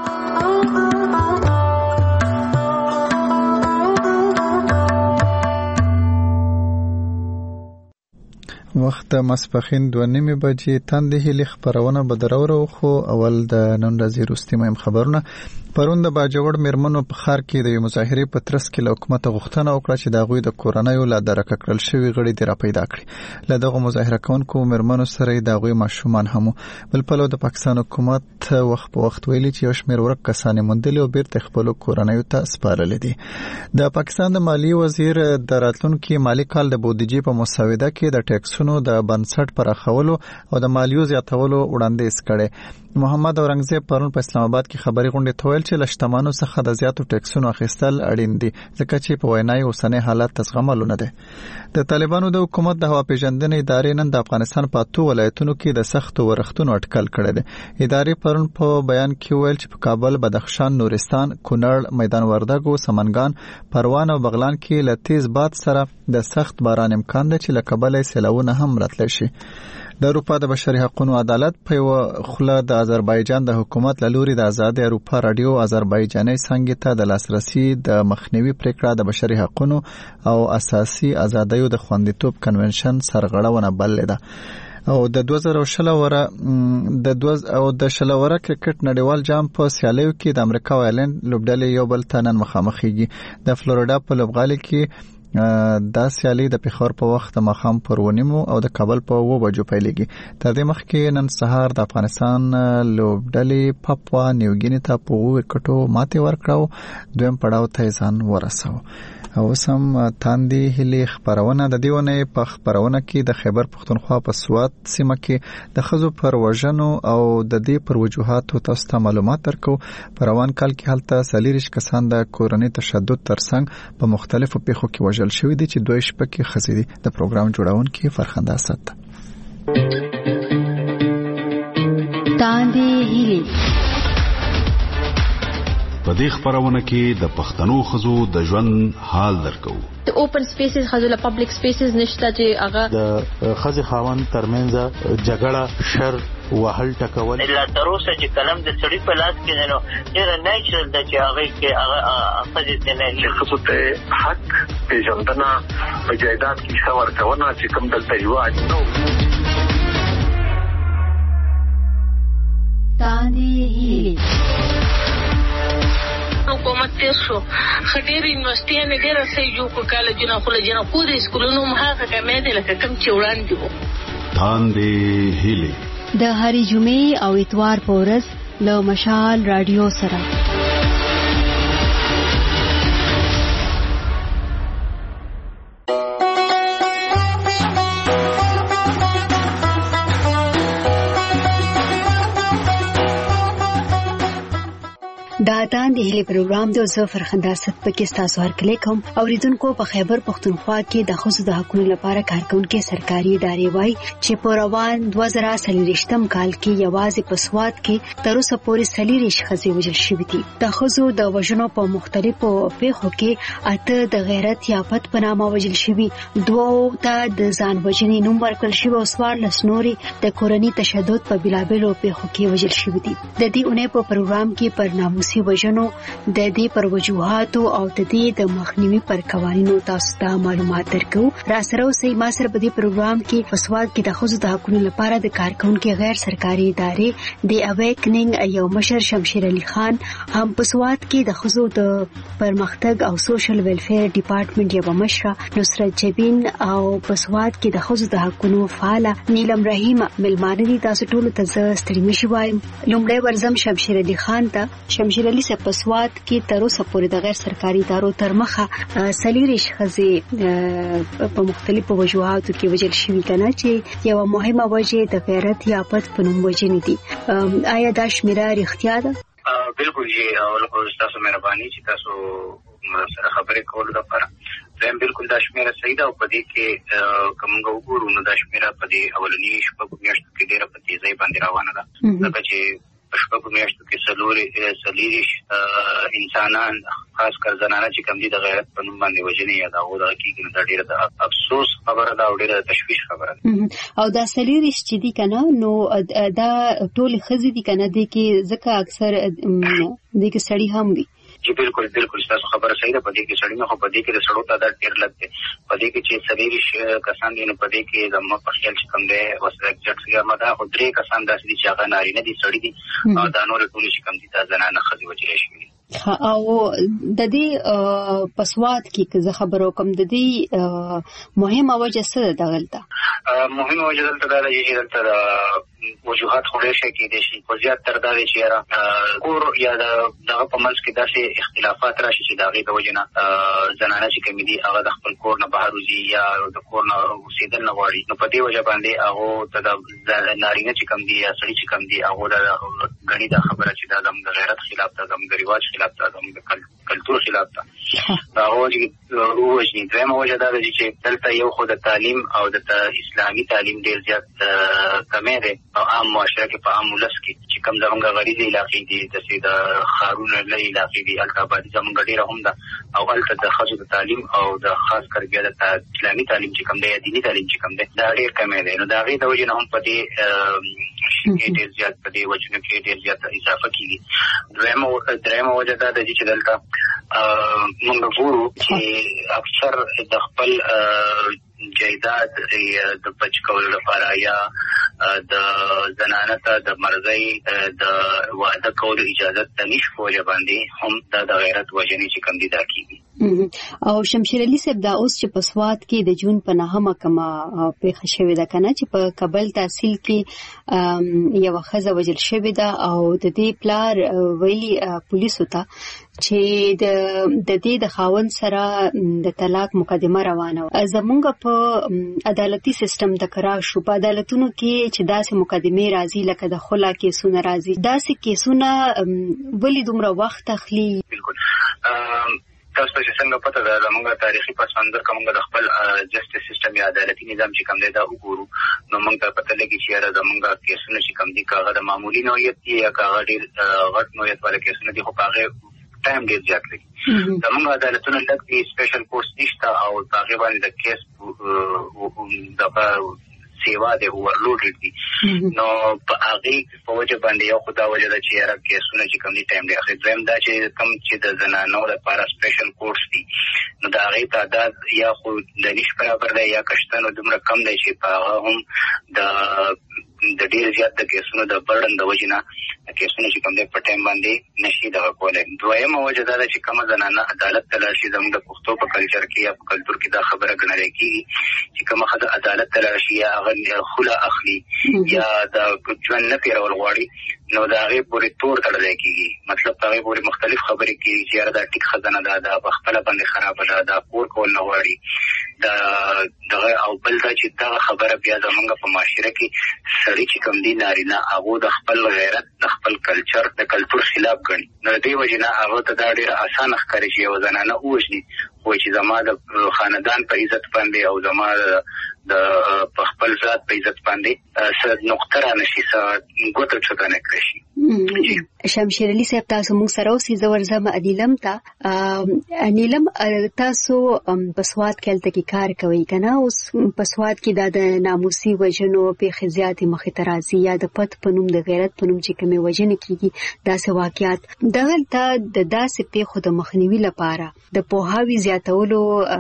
وخت ماسپښین 2:30 بجې تاندې هلي خبرونه به درورو خو اول د نن ورځې وروستي مهم خبرونه. پرون د باجوړ میرمنو په ښار کې د مظاهرې په ترڅ کې له حکومت غوښتنه وکړه چې د هغوی د کورنیو له درکه کړل شوي غړي دې را پیدا کړي. له دغو مظاهره کوونکو میرمنو سره د هغوی ماشومان هم وو. بل پلو د پاکستان حکومت وخت په وخت ویلي چې یو شمېر ورک کسان یې موندلي او بیرته خپلو کورنیو ته سپارلي دي. د پاکستان د مالیې وزیر د راتلونکي مالي کال د بودیجې په مسوده کې د ټیکسونو د بنسټ پراخولو او د مالیو زیاتولو وړاندیز کړی. محمد اورنګزیب پرون په اسلام آباد کې خبري غونډې ته ویل چې له شتمنو څخه د زیاتو ټیکسونو اخیستل اړین دي ځکه چې په وینای اوسنی حالت تزغملو نه دي. د طالبانو د حکومت د هوا پیژندنې ادارې نن د افغانستان په 8 ولایتونو کې د سختو ورښتونو اټکل کړی دی. ادارې پرون په بیان کې ویل چې په کابل، بدخشان، نورستان، کونړ، میدان وردګو، سمنګان، پروان او بغلان کې له تیز باد سره د سخت باران امکان دی چې له کبله سیلاوونه هم راتلی شي. د اروپا د بشري حقوقو عدالت په یو خله د آذربایجان د حکومت له لوري د آزاد اروپا رادیو آذربایجاني څنګه ته د لاسرسي د مخنیوي پریکړه د بشري حقوقو او اساسي ازادیو د خوندیتوب کنونشن سرغړونه بلله ده. او د 2000 شلوره کرکټ نړیوال جام په سیالیو کې د امریکا او ایرلند لوبډلې یو بل ته نن مخامخېږي. د فلوریډا په لوبغالي کې دا سیالي د پیښور په وخت د ماښام پر 9 او د کابل په 2 بجو پیلېږي. تر دې مخکې نن سهار د افغانستان لوبډلې پاپوا نیوګیني ته په 2 وکټو ماتې ورکړه، دویم پړاو ته ځان ورساو. او سم تاندې هلي خبرونه د دیونه په خبرونه کې د خیبر پختونخوا په سوات سیمه کې د خزو پر وژنو او د دې پر وجوهاتو تاسو ته معلومات درکو. په روان کال کې هلته 40 کسان د کورونی تشدد ترڅنګ په مختلفو پیښو کې وژل شوي دي چې 2 شپه کې خزې دي. د پروګرام جوړونکي فرخنده اسد. تاندې هلي په دې خبرونه کې د پښتنو خزو د ژوند حال درکو. د اوپن سپیسز خزو له پبلک سپیسز نشته چې هغه د خزې خاوند ترمنځ جګړه، شر، وهل ټکول الا تر اوسه چې کلم د سړي په لاس کې نو ډېر نیچرل د چې هغه کې هغه خزې نه چې خصوص ته حق پیژندنه په جایداد کې څور کونه چې کوم دلته رواج نو. تاندې هلي حکومت تیر شو خډیر یونیورسيټي ډېر صحیح جوړ کالجونه خو له جنا کو د سکولونو مهاغه کمې دي لکه کم چې وړاندې وو. تاندې هلي د هرې جمعې او اتوار په ورځ له مشال رادیو سره. دا تاندې هلي پروګرام د زفر خنداست پکې تاسو هرکلی کوم. اوریدونکو په خیبر پختونخوا کې د خصوصي د حقوقو لپاره کارکونکو سرکاري ادارې وایي چې په روان 2023 کال کې یوازې په سوات کې تر اوسه پورې 40 ښځې وژل شوې دي. د ښځو د وژنو په مختلفو پیښو کې 8 د غیرت یافت په نامه وژل شوې، 2 ته د ځان وژنې نوم ورکړل شوی او 14 نورې د کورني تشدد په بلابلو پیښو کې وژل شوې دي. د دې اونۍ په پروګرام کې پر ناموسي جنسي وژنو د دې پر وجوهاتو او د دې د مخنیوي پر قوانینو تاسو ته معلومات درکو. را سره اوسئ ما سره په دې پروګرام کې په سواد کې د ښځو د حقوقو لپاره د کارکونکو غیر سرکاري ادارې د اویکنینګ یو مشر شمشیر علي خان هم په سواد کې د ښځو د پرمختګ او سوشل ویلفیر ډپارټمنټ یو مشر نصرت جبین او په سواد کې د ښځو د حقوقو فعاله نیلم رحیم ملمانه دي. تاسو ټول ته ستړي مشي وایم. لومړی ورزم شمشیر علي خان ته. شمشیر علي صاحب په سواد کې تر اوسه پورې د غیر سرکاري ادارو تر مخه سلیریش ښځې په مختلفو وجوهاتو کې وژل شوي کنه چې یو مهمه وجه د غیرت یا پد په نوم وژنې دي. آیا دا شمیره رښتیا ده؟ بالکل جی او تاسو مهرباني چې تاسو سره خبرې کول لپاره زم بالکل دا شمیره صحیح ده او په دې کې کومه وګورو نو دا شمیره په دې اولنی شپږ میاشتو کې ډیره په تیزی باندې روانه ده. ځکه چې شپږ میاشتو کې سلیریش انسانان خاص کر زنانه چې کم دي د غیرت په نوم باندې وژنې یا دا غوډه کېږي دا ډیره د افسوس خبره ده او ډیره د تشویش خبره ده. او دا سلیریش چې دي کنه نو دا ټول ښځې دي کنه دي کې ځکه اکثر دي کې سړي هم وي. جی بالکل تاسو خبره صحیح ده. په دې کې سړی نه خو په دې کې د سړو تعداد ډیر لږ دی. په دې کې چې سلیریش کسان دي نو په دې کې د مو په خیال چې کوم دی وسره اکزیکټ مده خو درې کسان داسې دي چې هغه نارینه دي سړي دي او دا نور ټول چې کوم دي دا زنانه ښځې وجلې شوي. او د دې پسواد کې که خبرو کوم د دې مهمه وجه څه ده دلته؟ مهمه وجه دلته دا ده چې دلته وجوهات خوري شي کې دي شي په زیات تر دا چې را کور یا دغه په منځ کې داسې اختلافات راشي چې دغه د وجنه زنانه چې کوم دي هغه د خپل کور نه بهر وځي یا د کور نه اوسېدل نه غواړي. نو په دې وجه باندې هغه ته د نارینه چې کوم دي یا سړي چې کوم دي هغه د غني د خبره چې د غیرت خلاف ده، د رواج خلاف ده، د کلتور خلاف ده. هغه چې وژني. دویمه وجه دا ده چې دلته یو خو د تعلیم او د اسلامي تعلیم ډیر زیات کمی دی او عام معاشره کې په عام ولس کې چې کوم زمونږ غریزي علاقې دي د خارونه لري علاقې دي الکابادي زمونږ ډیره هم ده او هلته د ښځو د تعلیم او د خاص کر بیا د اسلامي تعلیم چې کوم دی یا دیني تعلیم چې کوم دی دا ډیر کمی دی. نو د هغې د وجې نه هم په دې ډیر زیات په دې وجنو کې ډیر زیات اضافه کیږي. درېمه وجه دا ده چې دلته موږ ګورو چې اکثر د خپل جایداد د بچ کولو لپاره یا د زنانه ته د مرزۍ د واده کولو اجازه ته نشي کولای باندې هم د غیرت وجنې چې کوم دي دا کیږي. او شمشیر علي صاحب دا اوس چې په سواد کې د جون په 9مه کما پیښه شوې ده کنه چې په کابل تحصیل کې یو ښځه وژل شوې ده او د دې پلار ویلي پولیسو ته چې د دې د خاوند سره د طلاق مقدمه روانه و. زمونږ په عدالتي سیستم د کرا شو په عدالتونو کې چې داسې مقدمه راځي لکه د خلا کیسونه راځي داسې کیسونه ولې دومره وخت اخلي؟ بالکل تاسو چې څنګه پته ده زموږ تاریخي پس منظر کومه د خپل جسټس سیستم یا عدالتي نظام چې کوم دی دا وګورو نو موږ ته پته لګي چې زموږ کیسونه چې کوم دي کاغه د معمولی نوعیت دي یا کاغه ډیر غټ نوعیت والا کیسونه دي خو کاغه ټایم ډیر زیات لري. زموږ عدالتونه لږ دي سپیشل کورس نشته او هغه باندې د کیس د سیوا د اورلوډ دي. نو په هغه په وجه باندې یو خدا وجه ده چې یاره کیسونه چې کوم دي ټایم دی اخر دریم دا چې کوم چې د زنانو لپاره سپیشل کورس دي نو دا هغه تعداد یا خو د نش برابر دی یا کشتنو دومره کم دی چې په هغه هم د ډیر زیات د کیسونو د برډن د وجه نه کیسونه چې کوم دی په ټایم باندې نشي دغه کولی. دویمه وجه دا ده چې کومه زنانه عدالت ته لاړ شي زموږ د پښتو په کلچر کې یا په کلتور کې دا خبره ګڼل کېږي چې کومه ښځه عدالت ته لاړ شي یا هغه خلا اخلي یا د ژوند نه تېرول غواړي نو د هغې پورې تور تړلی کېږي. مطلب د هغې پورې مختلف خبرې کېږي چې یاره دا ټیک ښځه نه ده دا په خپله باندې خرابه ده دا کور کول نه غواړي دغه او بل دا چې دغه خبره بیا زمونږ په معاشره کې سړي چې کوم دي نارینه هغه د خپل غیرت د خپل کلچر د کلتور خلاف ګڼي. نو د دې وجې نه هغه ته دا ډېره اسانه ښکاري چې یو زنانه ووژني خو چې زما د خاندان په عزت باندې او زما د په خپل ذات په عزت باندې څه نقطه رانشي څه ګوته چوته نه کړی شي. شمشیر علي صاحب تاسو موږ سره اوسئ. زه ورځم نیلم ته. نیلم تاسو په سواد کې هلته کې کار کوئ که نه؟ اوس په سواد کې دا د ناموسي وژنو پیښې زیاتې مخې ته راځي یا د پت په نوم د غیرت په نوم چې کومې وژنې کېږي داسې واقعات. دغلته د داسې پیښو د مخنیوي لپاره د پوهاوي زیاتولو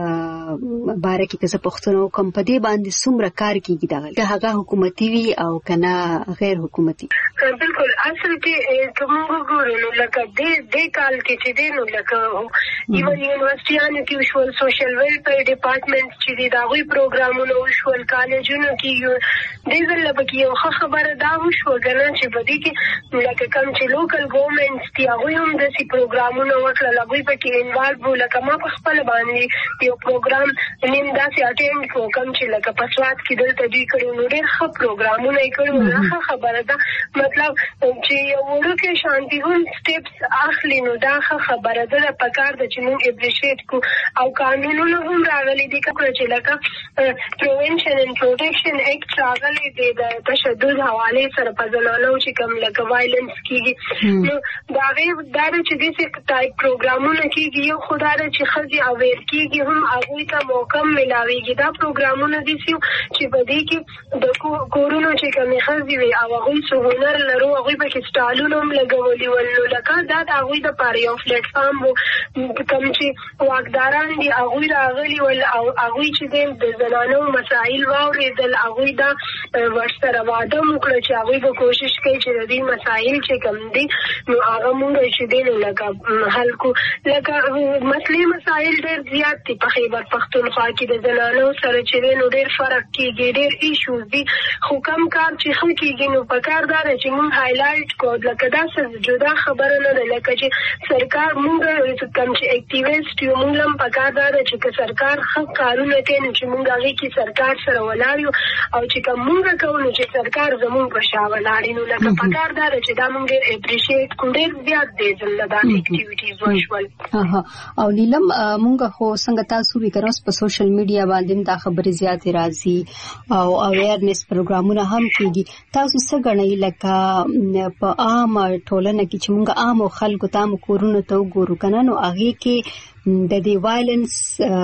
باره کې که زه پوښتنه وکړم په دې باندې څومره کار کېږي دغلته، هغه حکومتي وي او که نه غیر حکومتي؟ بالکل اصل کې که موږ وګورو نو لکه دې کال کې چې دی نو لکه ایون یونیورسټیانو کې وشول، سوشل ویلفیر ډپارټمنټ چې دی د هغوی پروګرامونه وشول، کالجونو کې دې ځل پکې یو ښه خبره دا وشوه که نه چې په دې کې لکه کوم چې لوکل ګورنمنټس دي هغوی هم داسې پروګرامونه وکړل، هغوی پکې انوالو وو. لکه ما په خپله باندې یو پروګرام نیم داسې اټینډ کړو کوم چې لکه په سوات کې دلته دوی کړي نو ډېر ښه پروګرامونه یې کړي. ښه خبره ده مطلب چې یو وړوکی شانتیون سټیپس اخلي نو دا ښه خبره ده. پکار ده چې موږ اپریشیټ کړو او قانونونه هم راغلي دي چې لکه پریونشن اینڈ پروټیکشن ایکټ راغلی دی د تشدد حوالې سره په زنانو چې کوم لکه وایلنس کېږي نو د هغې دا ده چې داسې ټایپ پروګرامونه کېږي. یو خو دا ده چې ښځې اویر کېږي هم هغوی ته موقع ملاویږي. دا پروګرامونه داسې چې په دې کې د کورونو چې کومې ښځې وي او هغوی څه هنر لرو هغوی پکې سټالونه هم لګولي ول نو لکه دا د هغوی دپاره یو پلیټفارم و کوم چې واکداران دي هغوی راغلي ول او هغوی چې دی د زنانو مسایل واورېدل، هغوی دا ورسره واده هم وکړه چې هغوی به کوشش کوي چې د دې مسایل چې کوم دي نو هغه مونږ چې دی نو لکه حل کړو. لکه مسلې مسایل ډېر زیات دي په خیبر پښتونخوا کې د زنانو سره چې دی نو ډېر فرق کېږي، ډېر ایشوز دي خو کم کار چې ښه کېږي نو په کار دا ده چې مونږ هایلایټ کړو. لکه دا څه جدا خبره نه ده لکه چې سرکار مونږ کوم چې اکټیویسټ یو مونږ هم په کار دا ده چې که سرکار ښه کارونه کوي نو چې مونږ هغې کې سرکار سره ولاړ یو او چې کوم مونږ کوو نو چې سرکار زمونږ په شا ولاړ نو لکه په کار دا ده چې دا مونږ ډېر اپریشیټ کړو. ډېر زیات دی ځله دا اکټیویټیز وشول. او نیلم مونږ خو څنګه تاسو وی که په سوشل میډیا باندې دا خبرې زیاتې راځي او اویرنس پروګرامونه هم کېږي. تاسو څه ګڼئ لکه په عامه ټولنه کې چې مونږ عامو خلکو ته هم کورونو ته وګورو که نه نو هغې کې د دې وایلنس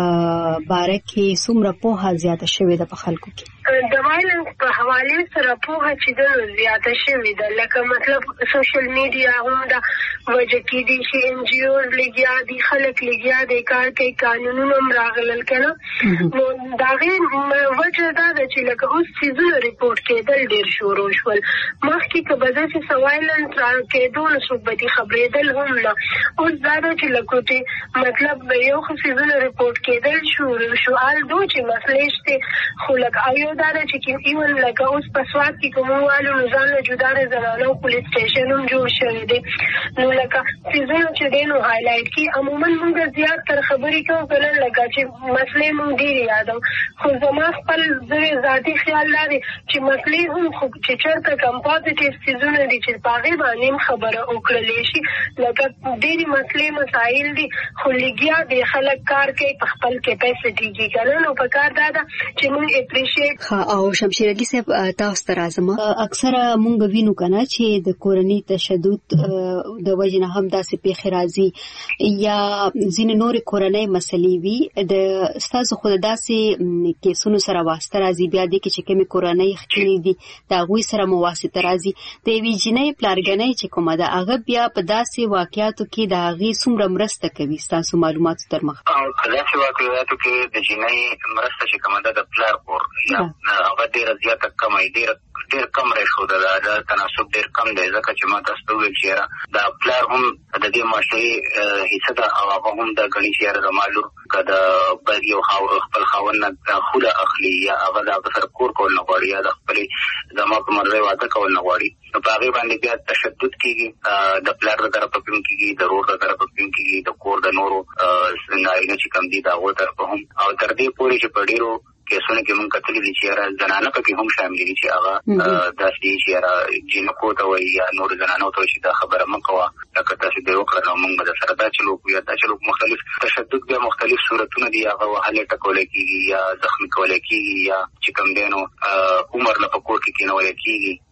باره کې څومره پوهه زیاته شوې ده په خلکو کې؟ د وایلنس په حوالې سره پوهه چې ده زیاته شوې ده لکه مطلب سوشل میډیا هم دا وجه کېدی چې ان جی اوز لګیا دي خلک لګیا دی کار کوي قانونونه هم راغلل که نه نو د هغې وجه دا ده چې لکه اوس څیزونه ریپورټ کېدل ډېر شروع شول. مخکې که به داسې څه وایلنس را کېدو نو څوک به دې خبرېدل هم نه. اوس دا ده چې لکه مطلب یو خو څیزونه ریپورټ کېدل شروع شو حال دو چې مسلې شته خو لکه او یو دا ده چې ایون لکه اوس په سوات کې که موږ والو نو ځان له جدا د زنانو پولیس سټیشن هم جوړ شوی دی نو لکه څیزونه چې دی نو هایلایټ کړي. عموما موږ زیات تر خبرې کوو که نه لکه چې مسلې موږ ډېرې یادوو خو زما خپل زه ذاتي خیال دا دی چې مسلې هم خو چې چېرته کم پازیټیو څیزونه دي چې په هغې باندې هم خبره وکړلی شي لکه ډېرې مسلې مسایل دي خو لګیا دی خلک کار کوي په خپل کیپیسټي کې که نه نو په کار دا ده چې موږ اپریشیټ. او شمشیر علي صاحب تاسو ته راځم. اکثره مونږ وینو که نه چې د کورني تشدد د وجې نه هم داسې پیښې راځي یا ځینې نورې کورنۍ مسلې وي د ستاسو خو د داسې کیسونو سره واسطه راځي بیا دې کې چې کومې کورنۍ ښکلې دي د هغوی سره مو واسطه راځي د یوې جینۍ پلارګنۍ چې کومه ده هغه بیا په داسې واقعاتو کې د هغې څومره مرسته کوي ستاسو معلوماتو تر مخ؟ په داسې واقعاتو کې د جینۍ مرسته چې کومه ده د پلار کور هغه ډېره زیاته کمه ډېر کم ریشو ده د تناسب ډېر کم دی ځکه چې ما تاسو ته وویل چې یاره د پلار هم د دې معاشرې حصه ده او هغه هم دا ګڼي چې یاره زما لور که د باید یو خپل خاوند نه خوله اخلي یا هغه د هغه سره کور کول نه غواړي یا د خپلې زما په مرضۍ واده کول نه غواړي نو په هغې باندې بیا تشدد کېږي د پلار د طرفه هم کېږي د رور د طرفه هم کېږي د کور د نورو نارینه چې کم دي د هغو طرفه هم او تر دې پورې چې په ډېرو کیسونه کې مونږ کتلي دي چې یاره زنانه پکې هم شامل دي چې هغه داسې دي چې یاره جینکو ته وایي یا نورو زنانو ته وایي چې دا خبره مه کوه لکه تاسو دې وکړه نو مونږ به درسره دا چلوک یا دا چلوک مختلف تشدد بیا مختلف صورتونه دي هغه وهلی ټکولی کېږي یا زخمي کولی کېږي یا چې کوم دی نو عمر له په کور کې کېنولی کېږي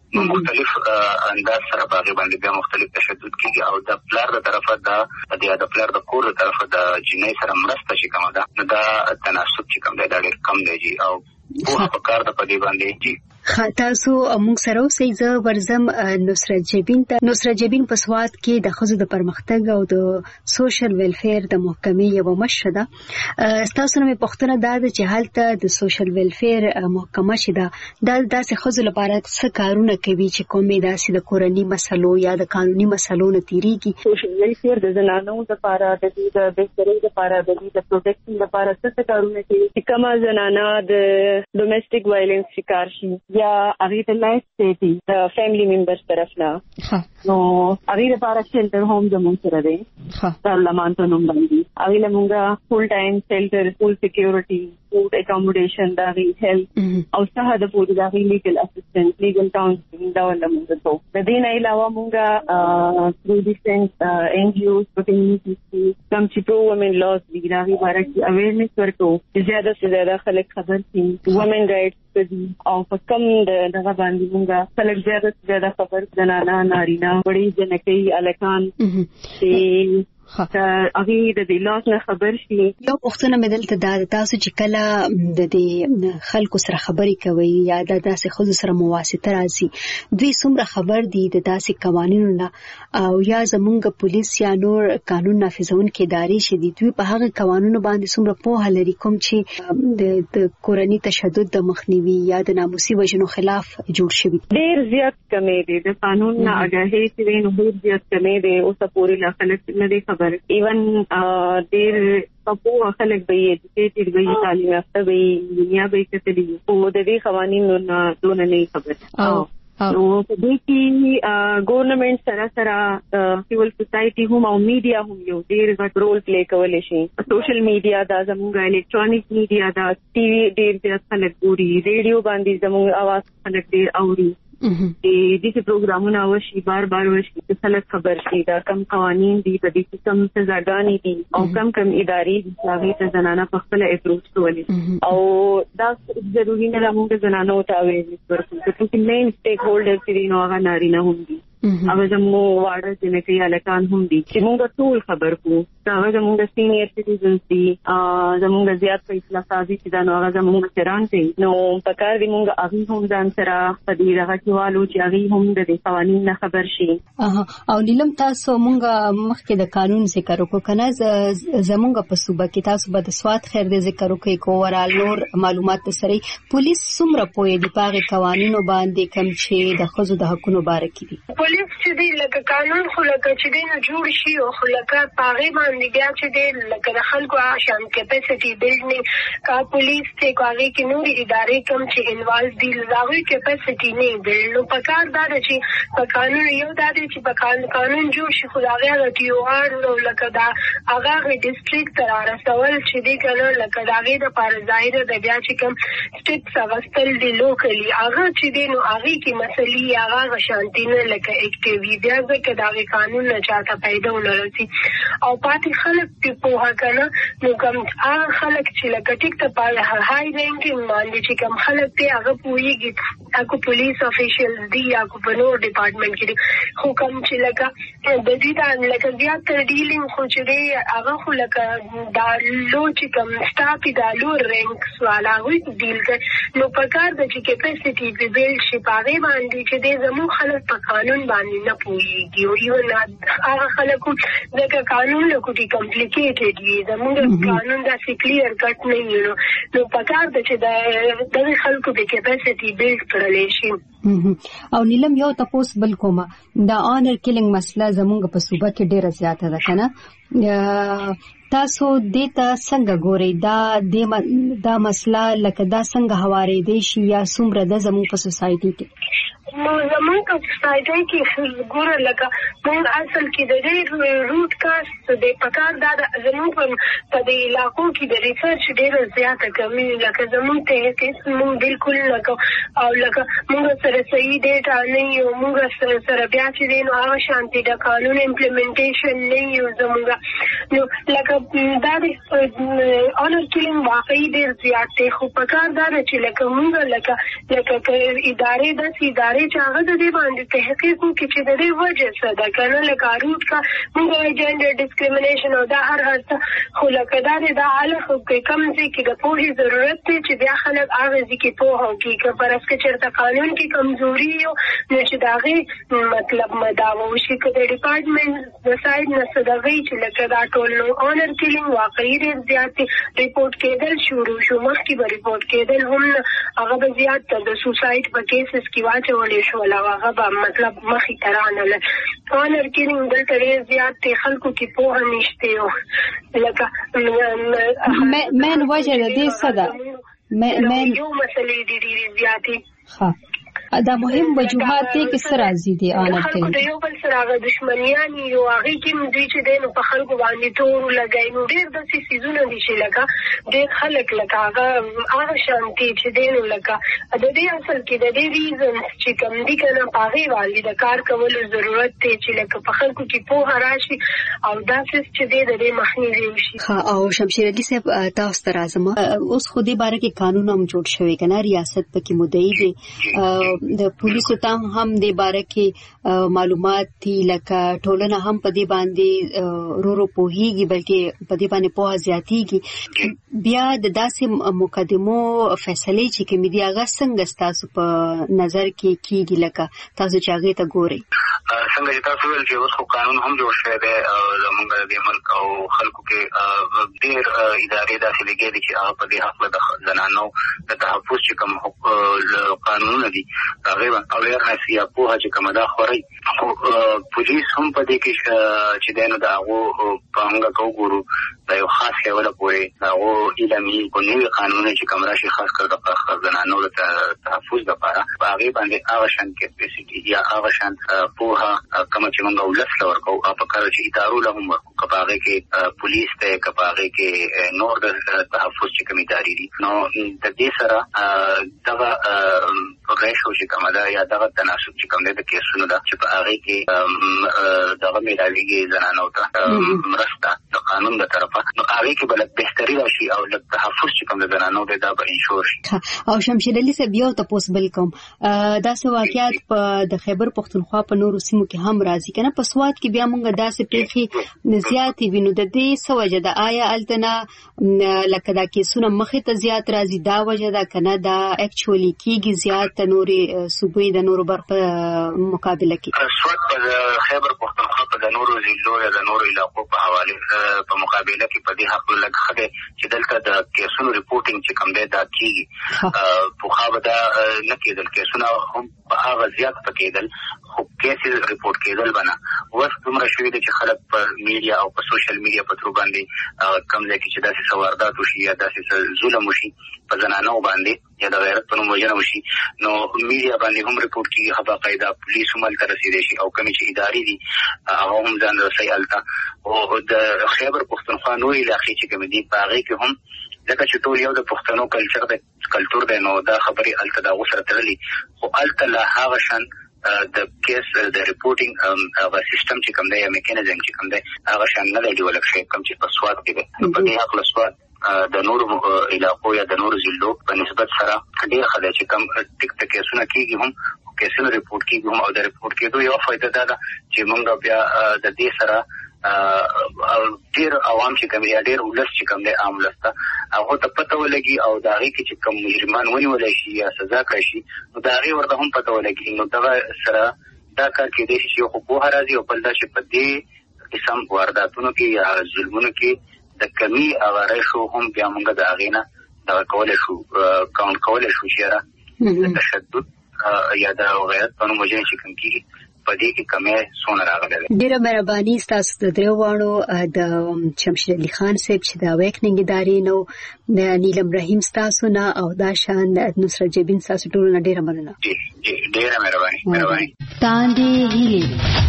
مختلف انداز سره باغې باندې بیا مختلف تشدد کیږي او د پلار د طرفه د پلار د کور د طرفه د جنۍ سره مرسته چې کومه ده نو دا تناسب چې کوم دی دا ډېر کم دی او په کار د پدې باندې تاسو موږ سره اوسئ. زه ورزم نصرت جبین په سواد کې د ښځو د پرمختګ او د سوشل ویلفیر د محکمې یو مشره ده. تاسو نه پوښتنه ده چې هلته د سوشل ویلفیر محکمه چې ده د داسې ښځو لپاره څه کارونه کوي چې کومې داسې د کورنۍ مسلو یا د قانوني مسلو نه تیریږي؟ سوشل ویلفیر د زنانو لپاره د دې د بهترۍ لپاره د دې د پروټیکشن لپاره څه کارونه کوي چې کومه زنانه د ډومېسټک وایلنس شکار شي یا هغه د لایف سیټي د فیملی ممبرز طرف نه نو هغه لپاره شیلټر هوم زموږ سره دی پارلمان ته نوم باندې هغه لمونږه فول ټایم شیلټر فول سکیورټي فود اکاموډیشن دا وی هیلث او صحه د فود دا وی لیګل اسسټنټ لیګل کاونسلینګ دا ولمونږ ته د دې نه علاوه مونږه ثرو ډیفرنٹ ان جی اوز کمیونټي کم چې په وومن لاز دی دا وی بارک اویرنس ورکو زیاده سے زیاده خلک خبر شي وومن رائټس او په کم دغه باندې مونږه خلک زیاده خبر زنانه نارینه وړي جنکۍ الکان چې هغه د دې لاس نه خبر شي. یو پوښتنه مې دلته دا تاسو چې کله د دې خلکو سره خبرې کوي یا د داسې خلکو سره مواسطه راځي دوی څومره خبر دي د داسې قوانینو نه او یا زمونږ پولیس یا نور قانون نافذونکي ادارې چې دي دوی په هغه قوانینو باندې څومره پوهه لري کوم چې د کورنۍ تشدد د مخنیوي یا د ناموسي وژنو خلاف جوړ شوی؟ ډېر زیات کمې دي د قانون نه آګاهي چې نو ډېر زیات کمې دي او سپوري لا خلک نه دي خبر ایون ډېر په خلک به ایجوکیټډ وي تعلیم یافته وي دنیا به کتلي او د دې قوانینو نه دونه نه خبر نو په دې کې ګورنمنت سره سیول سوسایټي هم او میډیا هم یو ډېر غټ رول پلی کولی شي. سوشل میډیا دا زموږ الکترونیک میډیا دا ټي وي ډېر زیات خلک ګوري ریډیو باندې زموږ आवाज خلک ډېر اوري دې پروګرامونه وشي بار وشي چې خلک خبر شي دا کم قوانین دي په دې کې کم سزاګانې دي او کم ادارې دي چې هغه ته زنانه په خپل اپروچ کوي او دا ضروري نه موږ زنانو ته وایي چې مین سټیک هولډر چې نو هغه نارینه هم دي او زموږ واړه جنکۍ الکان هم دي چې موږ ټول خبر کوو هغه زموږ سینیئر سټیزنز دي زموږ زیات فیصله سازي چې دا نو هغه زموږ چران دي نو په کار دي موږ هغه هم ځان سره په دې راغچوالو چې هغه هم د قوانینو نه خبر شي. او نیلم تاسو موږ مخکې د قانون ذکر وکړو کنه زموږ په صوبه کې تاسو به د سواد خیر د ذکر وکړو کوورال نور معلومات سره پولیس څومره پوهې دي په قوانینو باندې کم چې د ښځو د حقوقو باره کې دي؟ پولیس چې دی لکه قانون خو لکه چې دی نه جوړ شي او خو لکه پاغې باندې بیا چې دی لکه د خلکو شان کیپاسټي بلډینګ کا پولیس ته کوي کې نور ادارې کم چې انوالو دي لاغوي کیپاسټي نه دی نو په کار دا چې په قانون یو دا چې په قانون جوړ شي خو هغه غټیو نو لکه دا هغه ډیسټریکټ تر رسول چې دی کنه لکه دا غي د پاره ظاهر د بیا چې کم سټیټس واستل دی لوکلی هغه چې دی نو هغه کې مسلې هغه شانتي نه لکه اکټیوی بیا ځکه دا قانون نه چاته پیدا ولرسي او پاتې خلک په هغه کنه نو کوم هغه خلک چې لکه ټیک ته په هاي رینکینګ باندې چې کوم خلک ته هغه پوېږي اكو پولیس افیشلز دی یا کو په نور ډپارټمنټ کې خو کوم چې لکه د دې دا لکه زیات تر ډیلینګ خو چې دی هغه خو لکه دا لو چې کوم سټاف دا لو رینک سواله وي ډیل کوي نو په کار د چې کیپاسټي په بیل شي پاره باندې چې د زمو خلک په قانون باندې نه پوهیږي او یو نه هغه خلکو دغه قانون له کوټي کمپلیکیټډ دی زموږ قانون دا کلیر کټ نه یو نو په کار د چې د خلکو د کیپاسټي بیل کړل شي. او نیلم یو تاسو بل کومه دا آنر کیلینګ مسله زموږ په صوبه کې ډیره زیاته ده کنه تاسو دیتا څنګه ګورئ دا مسله لکه دا څنګه هوارې دي شي یا څومره د زموږ په سوسایټي کې زموږ په سوسایټي کې ګوره لکه موږ اصل کې د دې روټ کاست د پکار دا زموږ په دې علاقو کې د ریسرچ ډیره زیاته کمی لکه زموږ ته هیڅ موږ بالکل لکه او لکه موږ سره صحیح ډیټا نه یو موږ سره بیا چې نو هغه شانتي د قانون امپلیمنټیشن نه یو زموږ نو لکه دا د اونر کیلینګ واقعي ډېر زیات دی خو په کار دا چې لکه موږ لکه ادارې داسې ادارې چې هغه د دې باندې تحقیق وکړي چې د دې وجه څه ده که نه لکه روټ کا موږ وایي جنډر ډسکریمینیشن او دا هر څه خو لکه دا دی دا حالت کم ځای کې د پوهې ضرورت دی چې بیا خلک هغه ځای کې پوهه وکړي که فرض که چېرته قانون کې کمزوري یو نو چې د هغې مطلب مداوه وشي که د ډپارټمنټ د سایډ نه څه د هغې چې لکه دا ټول نو اونر کیلینګ واقعي ډېر زیات دی ریپورټ کېدل شروع شو مخکې به ریپورټ کېدل هم نه هغه به زیات د سوسایډ په کیسز کې واچولی شول او هغه به مطلب مخې ته رانله اونر کیلینګ دلته ډېر زیات دی خلکو کې پوهه نشته لکه مین وجه د دې څه ده یو مسلې دي ډېرې زیاتې دا مهم وجوهات دي چې سره راځي دي خلکو د یو بل سره هغه دشمنیان یو هغې کې دوی چې دی نو په خلکو باندې تور لګوي نو ډېر داسې څیزونه دي چې لکه ډېر خلک لکه هغه شانتي چې دی نو لکه د دې اصل کې د دې ریزنز چې کوم دي که نه په هغې باندې د کار کولو ضرورت دی چې لکه په خلکو کې پوهه راشي او داسې چې دی د دې مخنیوی وشي. او شمشیر علي صاحب تاسو ته راځم اوس خو دې باره کې قانون هم جوړ شوی که نه ریاست پکې مدعي دی د پولیسو ته هم د باره کې معلومات دي لکه ټولنه هم په دې باندې رو پوهیږي بلکې په دې باندې پوهه زیاتیږي بیا د داسې مقدمو فیصلې چې کومې دي هغه څنګه ستاسو په نظر کې کیږي لکه تاسو چې هغې ته ګورئ څنګه چې تاسو ویل چې اوس خو قانون هم جوړ شوی دی زموږ د ملک او خلکو کې ډېر ادارې داسې لګېدي دي چې هغه په دې حق د زنانو د تحفظ چې کوم قانونونه دي هغې اویرنس یا پوهه چې کومه دا خورئ خو پولیس هم په دې کې چې دی نو د هغو په هنګه که وګورو دا یو خاص لیوله پورې د هغو علمي او نوي قانونونه چې کوم راشي خاص کر د زنانو د تحفظ لپاره په هغې باندې هغه شان کیپیسټي یا هغه شان پوهه کومه چې موږ ولس له ورکوو او په کار چې ادارو له هم ورکوو که په هغې کې پولیس دی که په هغې کې نور د تحفظ چې کوم ادارې دي نو د دې سره دغه ریشو چې کومه ده یا دغه تناسب چې کوم دی د کیسونو ده چې په هغې کې دغه میلاویږي زنانو ته مرسته د قانون د طرفه نو هغې کې به لږ بهتري راشي او لږ تحفظ چې کوم د زنانو دی دا به انشور شي. او شمشیر علي صاحب یو تپوس بل کوم داسې واقعیات په د خیبر پښتونخوا په نورو سیمو کې هم راځي که نه په سوات کې بیا موږ داسې پېښې زیاتې وینو د دې څه وجه ده آیا هلته نه لکه دا کیسونه مخې ته زیات راځي دا وجه ده که نه دا اکچولي کېږي زیات د نورې صوبې د نورو برخو مقابله کې سوات په خیبر پښتونخوا په د نورو ضلعو یا د نورو علاقو په حواله په مقابله کې په دې حق لږ ښه دی چې دلته د کیسونو ریپورټینګ چې کوم دی دا کېږي پخوا به دا نه کېدل کیسونه هم په هغه زیات په کېدل خو کیسز ریپورټ کېدل به نه اوس دومره شوي دي چې خلک په میډیا او په سوشل میډیا په ترو باندې کوم ځای کې چې داسې څه واردات وشي یا داسې څه ظلم وشي په زنانو باندې یا د غیرت په نوم وژنه وشي نو میډیا باندې هم ریپورټ کېږي ښه باقاعده پولیس هم هلته رسېدی شي او کومې چې ادارې دي هغه هم ځان رسوي هلته او د خیبر پښتونخوا نورې علاقې چې کومې دي په هغې کې هم ځکه چې ټول یو د پښتنو کلچر دی نو دا خبرې هلته د هغو سره تړلي خو هلته لا هغه شان د کیس د ریپورټینګ هغه سیسټم چې کوم دی یا میکانیزم چې کوم دی هغه شان نه دی ډیولپ شوی کوم چې په سوات کې دی په دې هکله سوات د نورو علاقو یا د نورو ضلعو په نسبت سره ډېر ښه دی چې کوم ټیک ته کیسونه کېږي هم کیسونه ریپورټ کېږي هم او د ریپورټ کېدو یوه فایده دا ده چې موږ بیا د دې سره ډېر عوام چې کوم یا ډېر ولس چې کوم دی عام ولس ته هغو ته پته ولګي او د هغې کې چې کوم مجرمان ونیولی شي یا سزا کړی شي نو د هغې ورته هم پته ولګي نو دغه سره دا کار کېدی شي چې یو خو پوهه راځي او بل دا چې په دې قسم وارداتونو کې یا ظلمونو کې د کمی هغه ریشو هم بیا موږ د هغې نه دغه کولی شو کاونټ کولی شو چې یاره د تشدد یا د غیرت په نوم وژنې چې کوم کېږي په دې کې کمی څونه راغلی دی. ډېره مهرباني ستاسو د درېو واړو د شمشیر علي خان صاحب چې د اویکنینګ ادارې نه د نیلم رحیم ستاسو نه او دا شان نصرت جبین ستاسو ټولو نه ډېره مننه. ډېره مهرباني. تاندې هیلې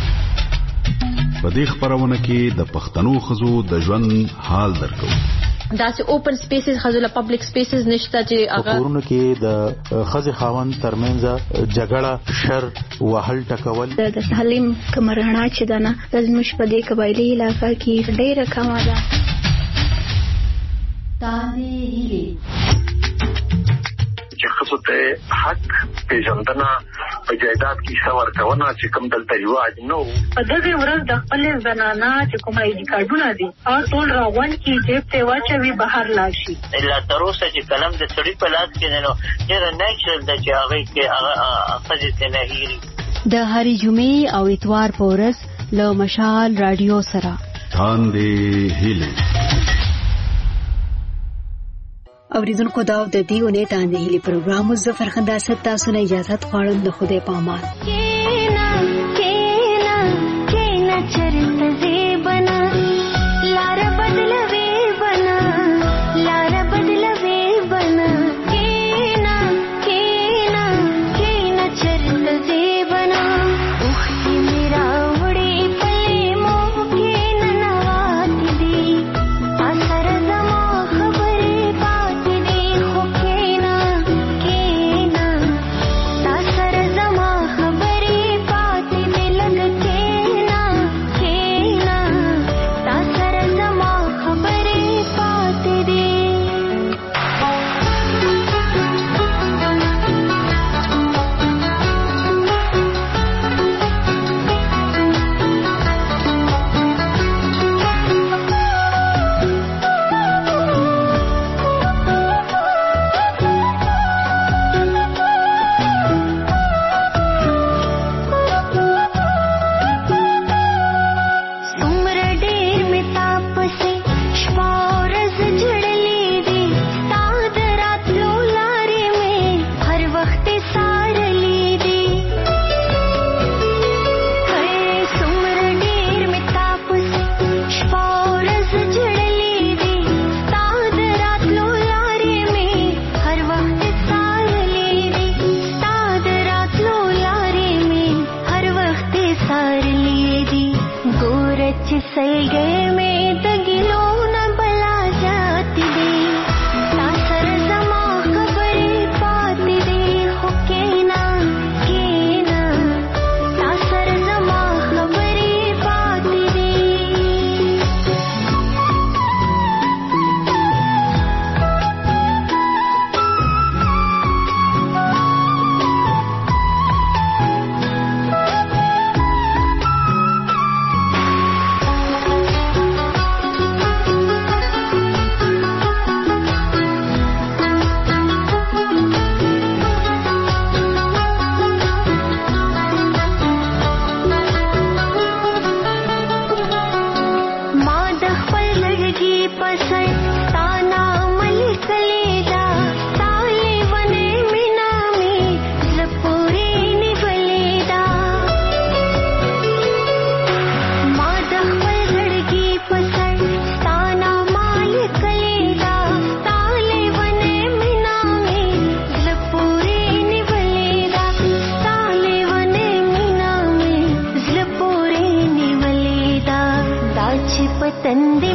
په دې خبرونه کې د پښتنو ښځو د ژوند حال درکو داسې اوپن سپیسز خزله پبلک سپیسز نشته چې هغه کورونه کې د خزې خاوند ترمنځ جګړه شر وهل ټکول د تعلیم کمرهڼه چې دنه زموږ په دې قبایلی علاقې کې ډېره کمه ده تاندې هیلې چې خصوص ته حق پیژندنه په جایداد کې څور کونه چې کوم دلته رواج نو په دغه ورځ د خپل زنانه چې کومه اې کارډونه دي او ټول راغون کې جیب ته واچوي بهر لاړ شي الا تر اوسه چې کلم د سړي په لاس کې نه نو ډېر نیچرل د چې هغه کې هغه خځې نه هېري د هرې جمعې او اتوار په ورځ له مشال رادیو سره تاندې هیلې اوریدونکو دا د دیونه تاندې هیلې پروګرام مظفر خندا ست تاسو نه اجازه غواړم د خوده پامان کینا چرته زیبنا لار بدلوي بنا کینا چرته زیبنا اوختي میرا وړي پلي مو کینا نوات دي اثر زما خبرې پات دي خو کینا اثر زما خبرې پات دي لګ کینا اثر زما خبرې پات دي څومره ډېر مې تاپسې شپه ورځ جړلې دي ستا د راتلو لارې مې هر وخت څارلې دي څومره ډېر مې تاپسې شپه ورځ جړلې دي ستا د راتلو لارې مې هر وخت څارلې دي ستا د راتلو لارې مې هر وخت څارلې دي ګوره چې سلګۍ مې د ګیلو نه بلا جاتې دي تا سره زما خبرې پاتې دي خو کینا تا سره زما خبرې پاتې دي ما د خپل زړګي په سر ستا نام لیکلی دا ستا لیونۍ مینه مې زړه پورې نیولې ده ما د خپل زړګي په سر ستا نام لیکلی دا ستا لیونۍ مینه مې زړه پورې نیولې ده ستا لیونۍ مینه مې زړه پورې نیولې ده دا چې په تندې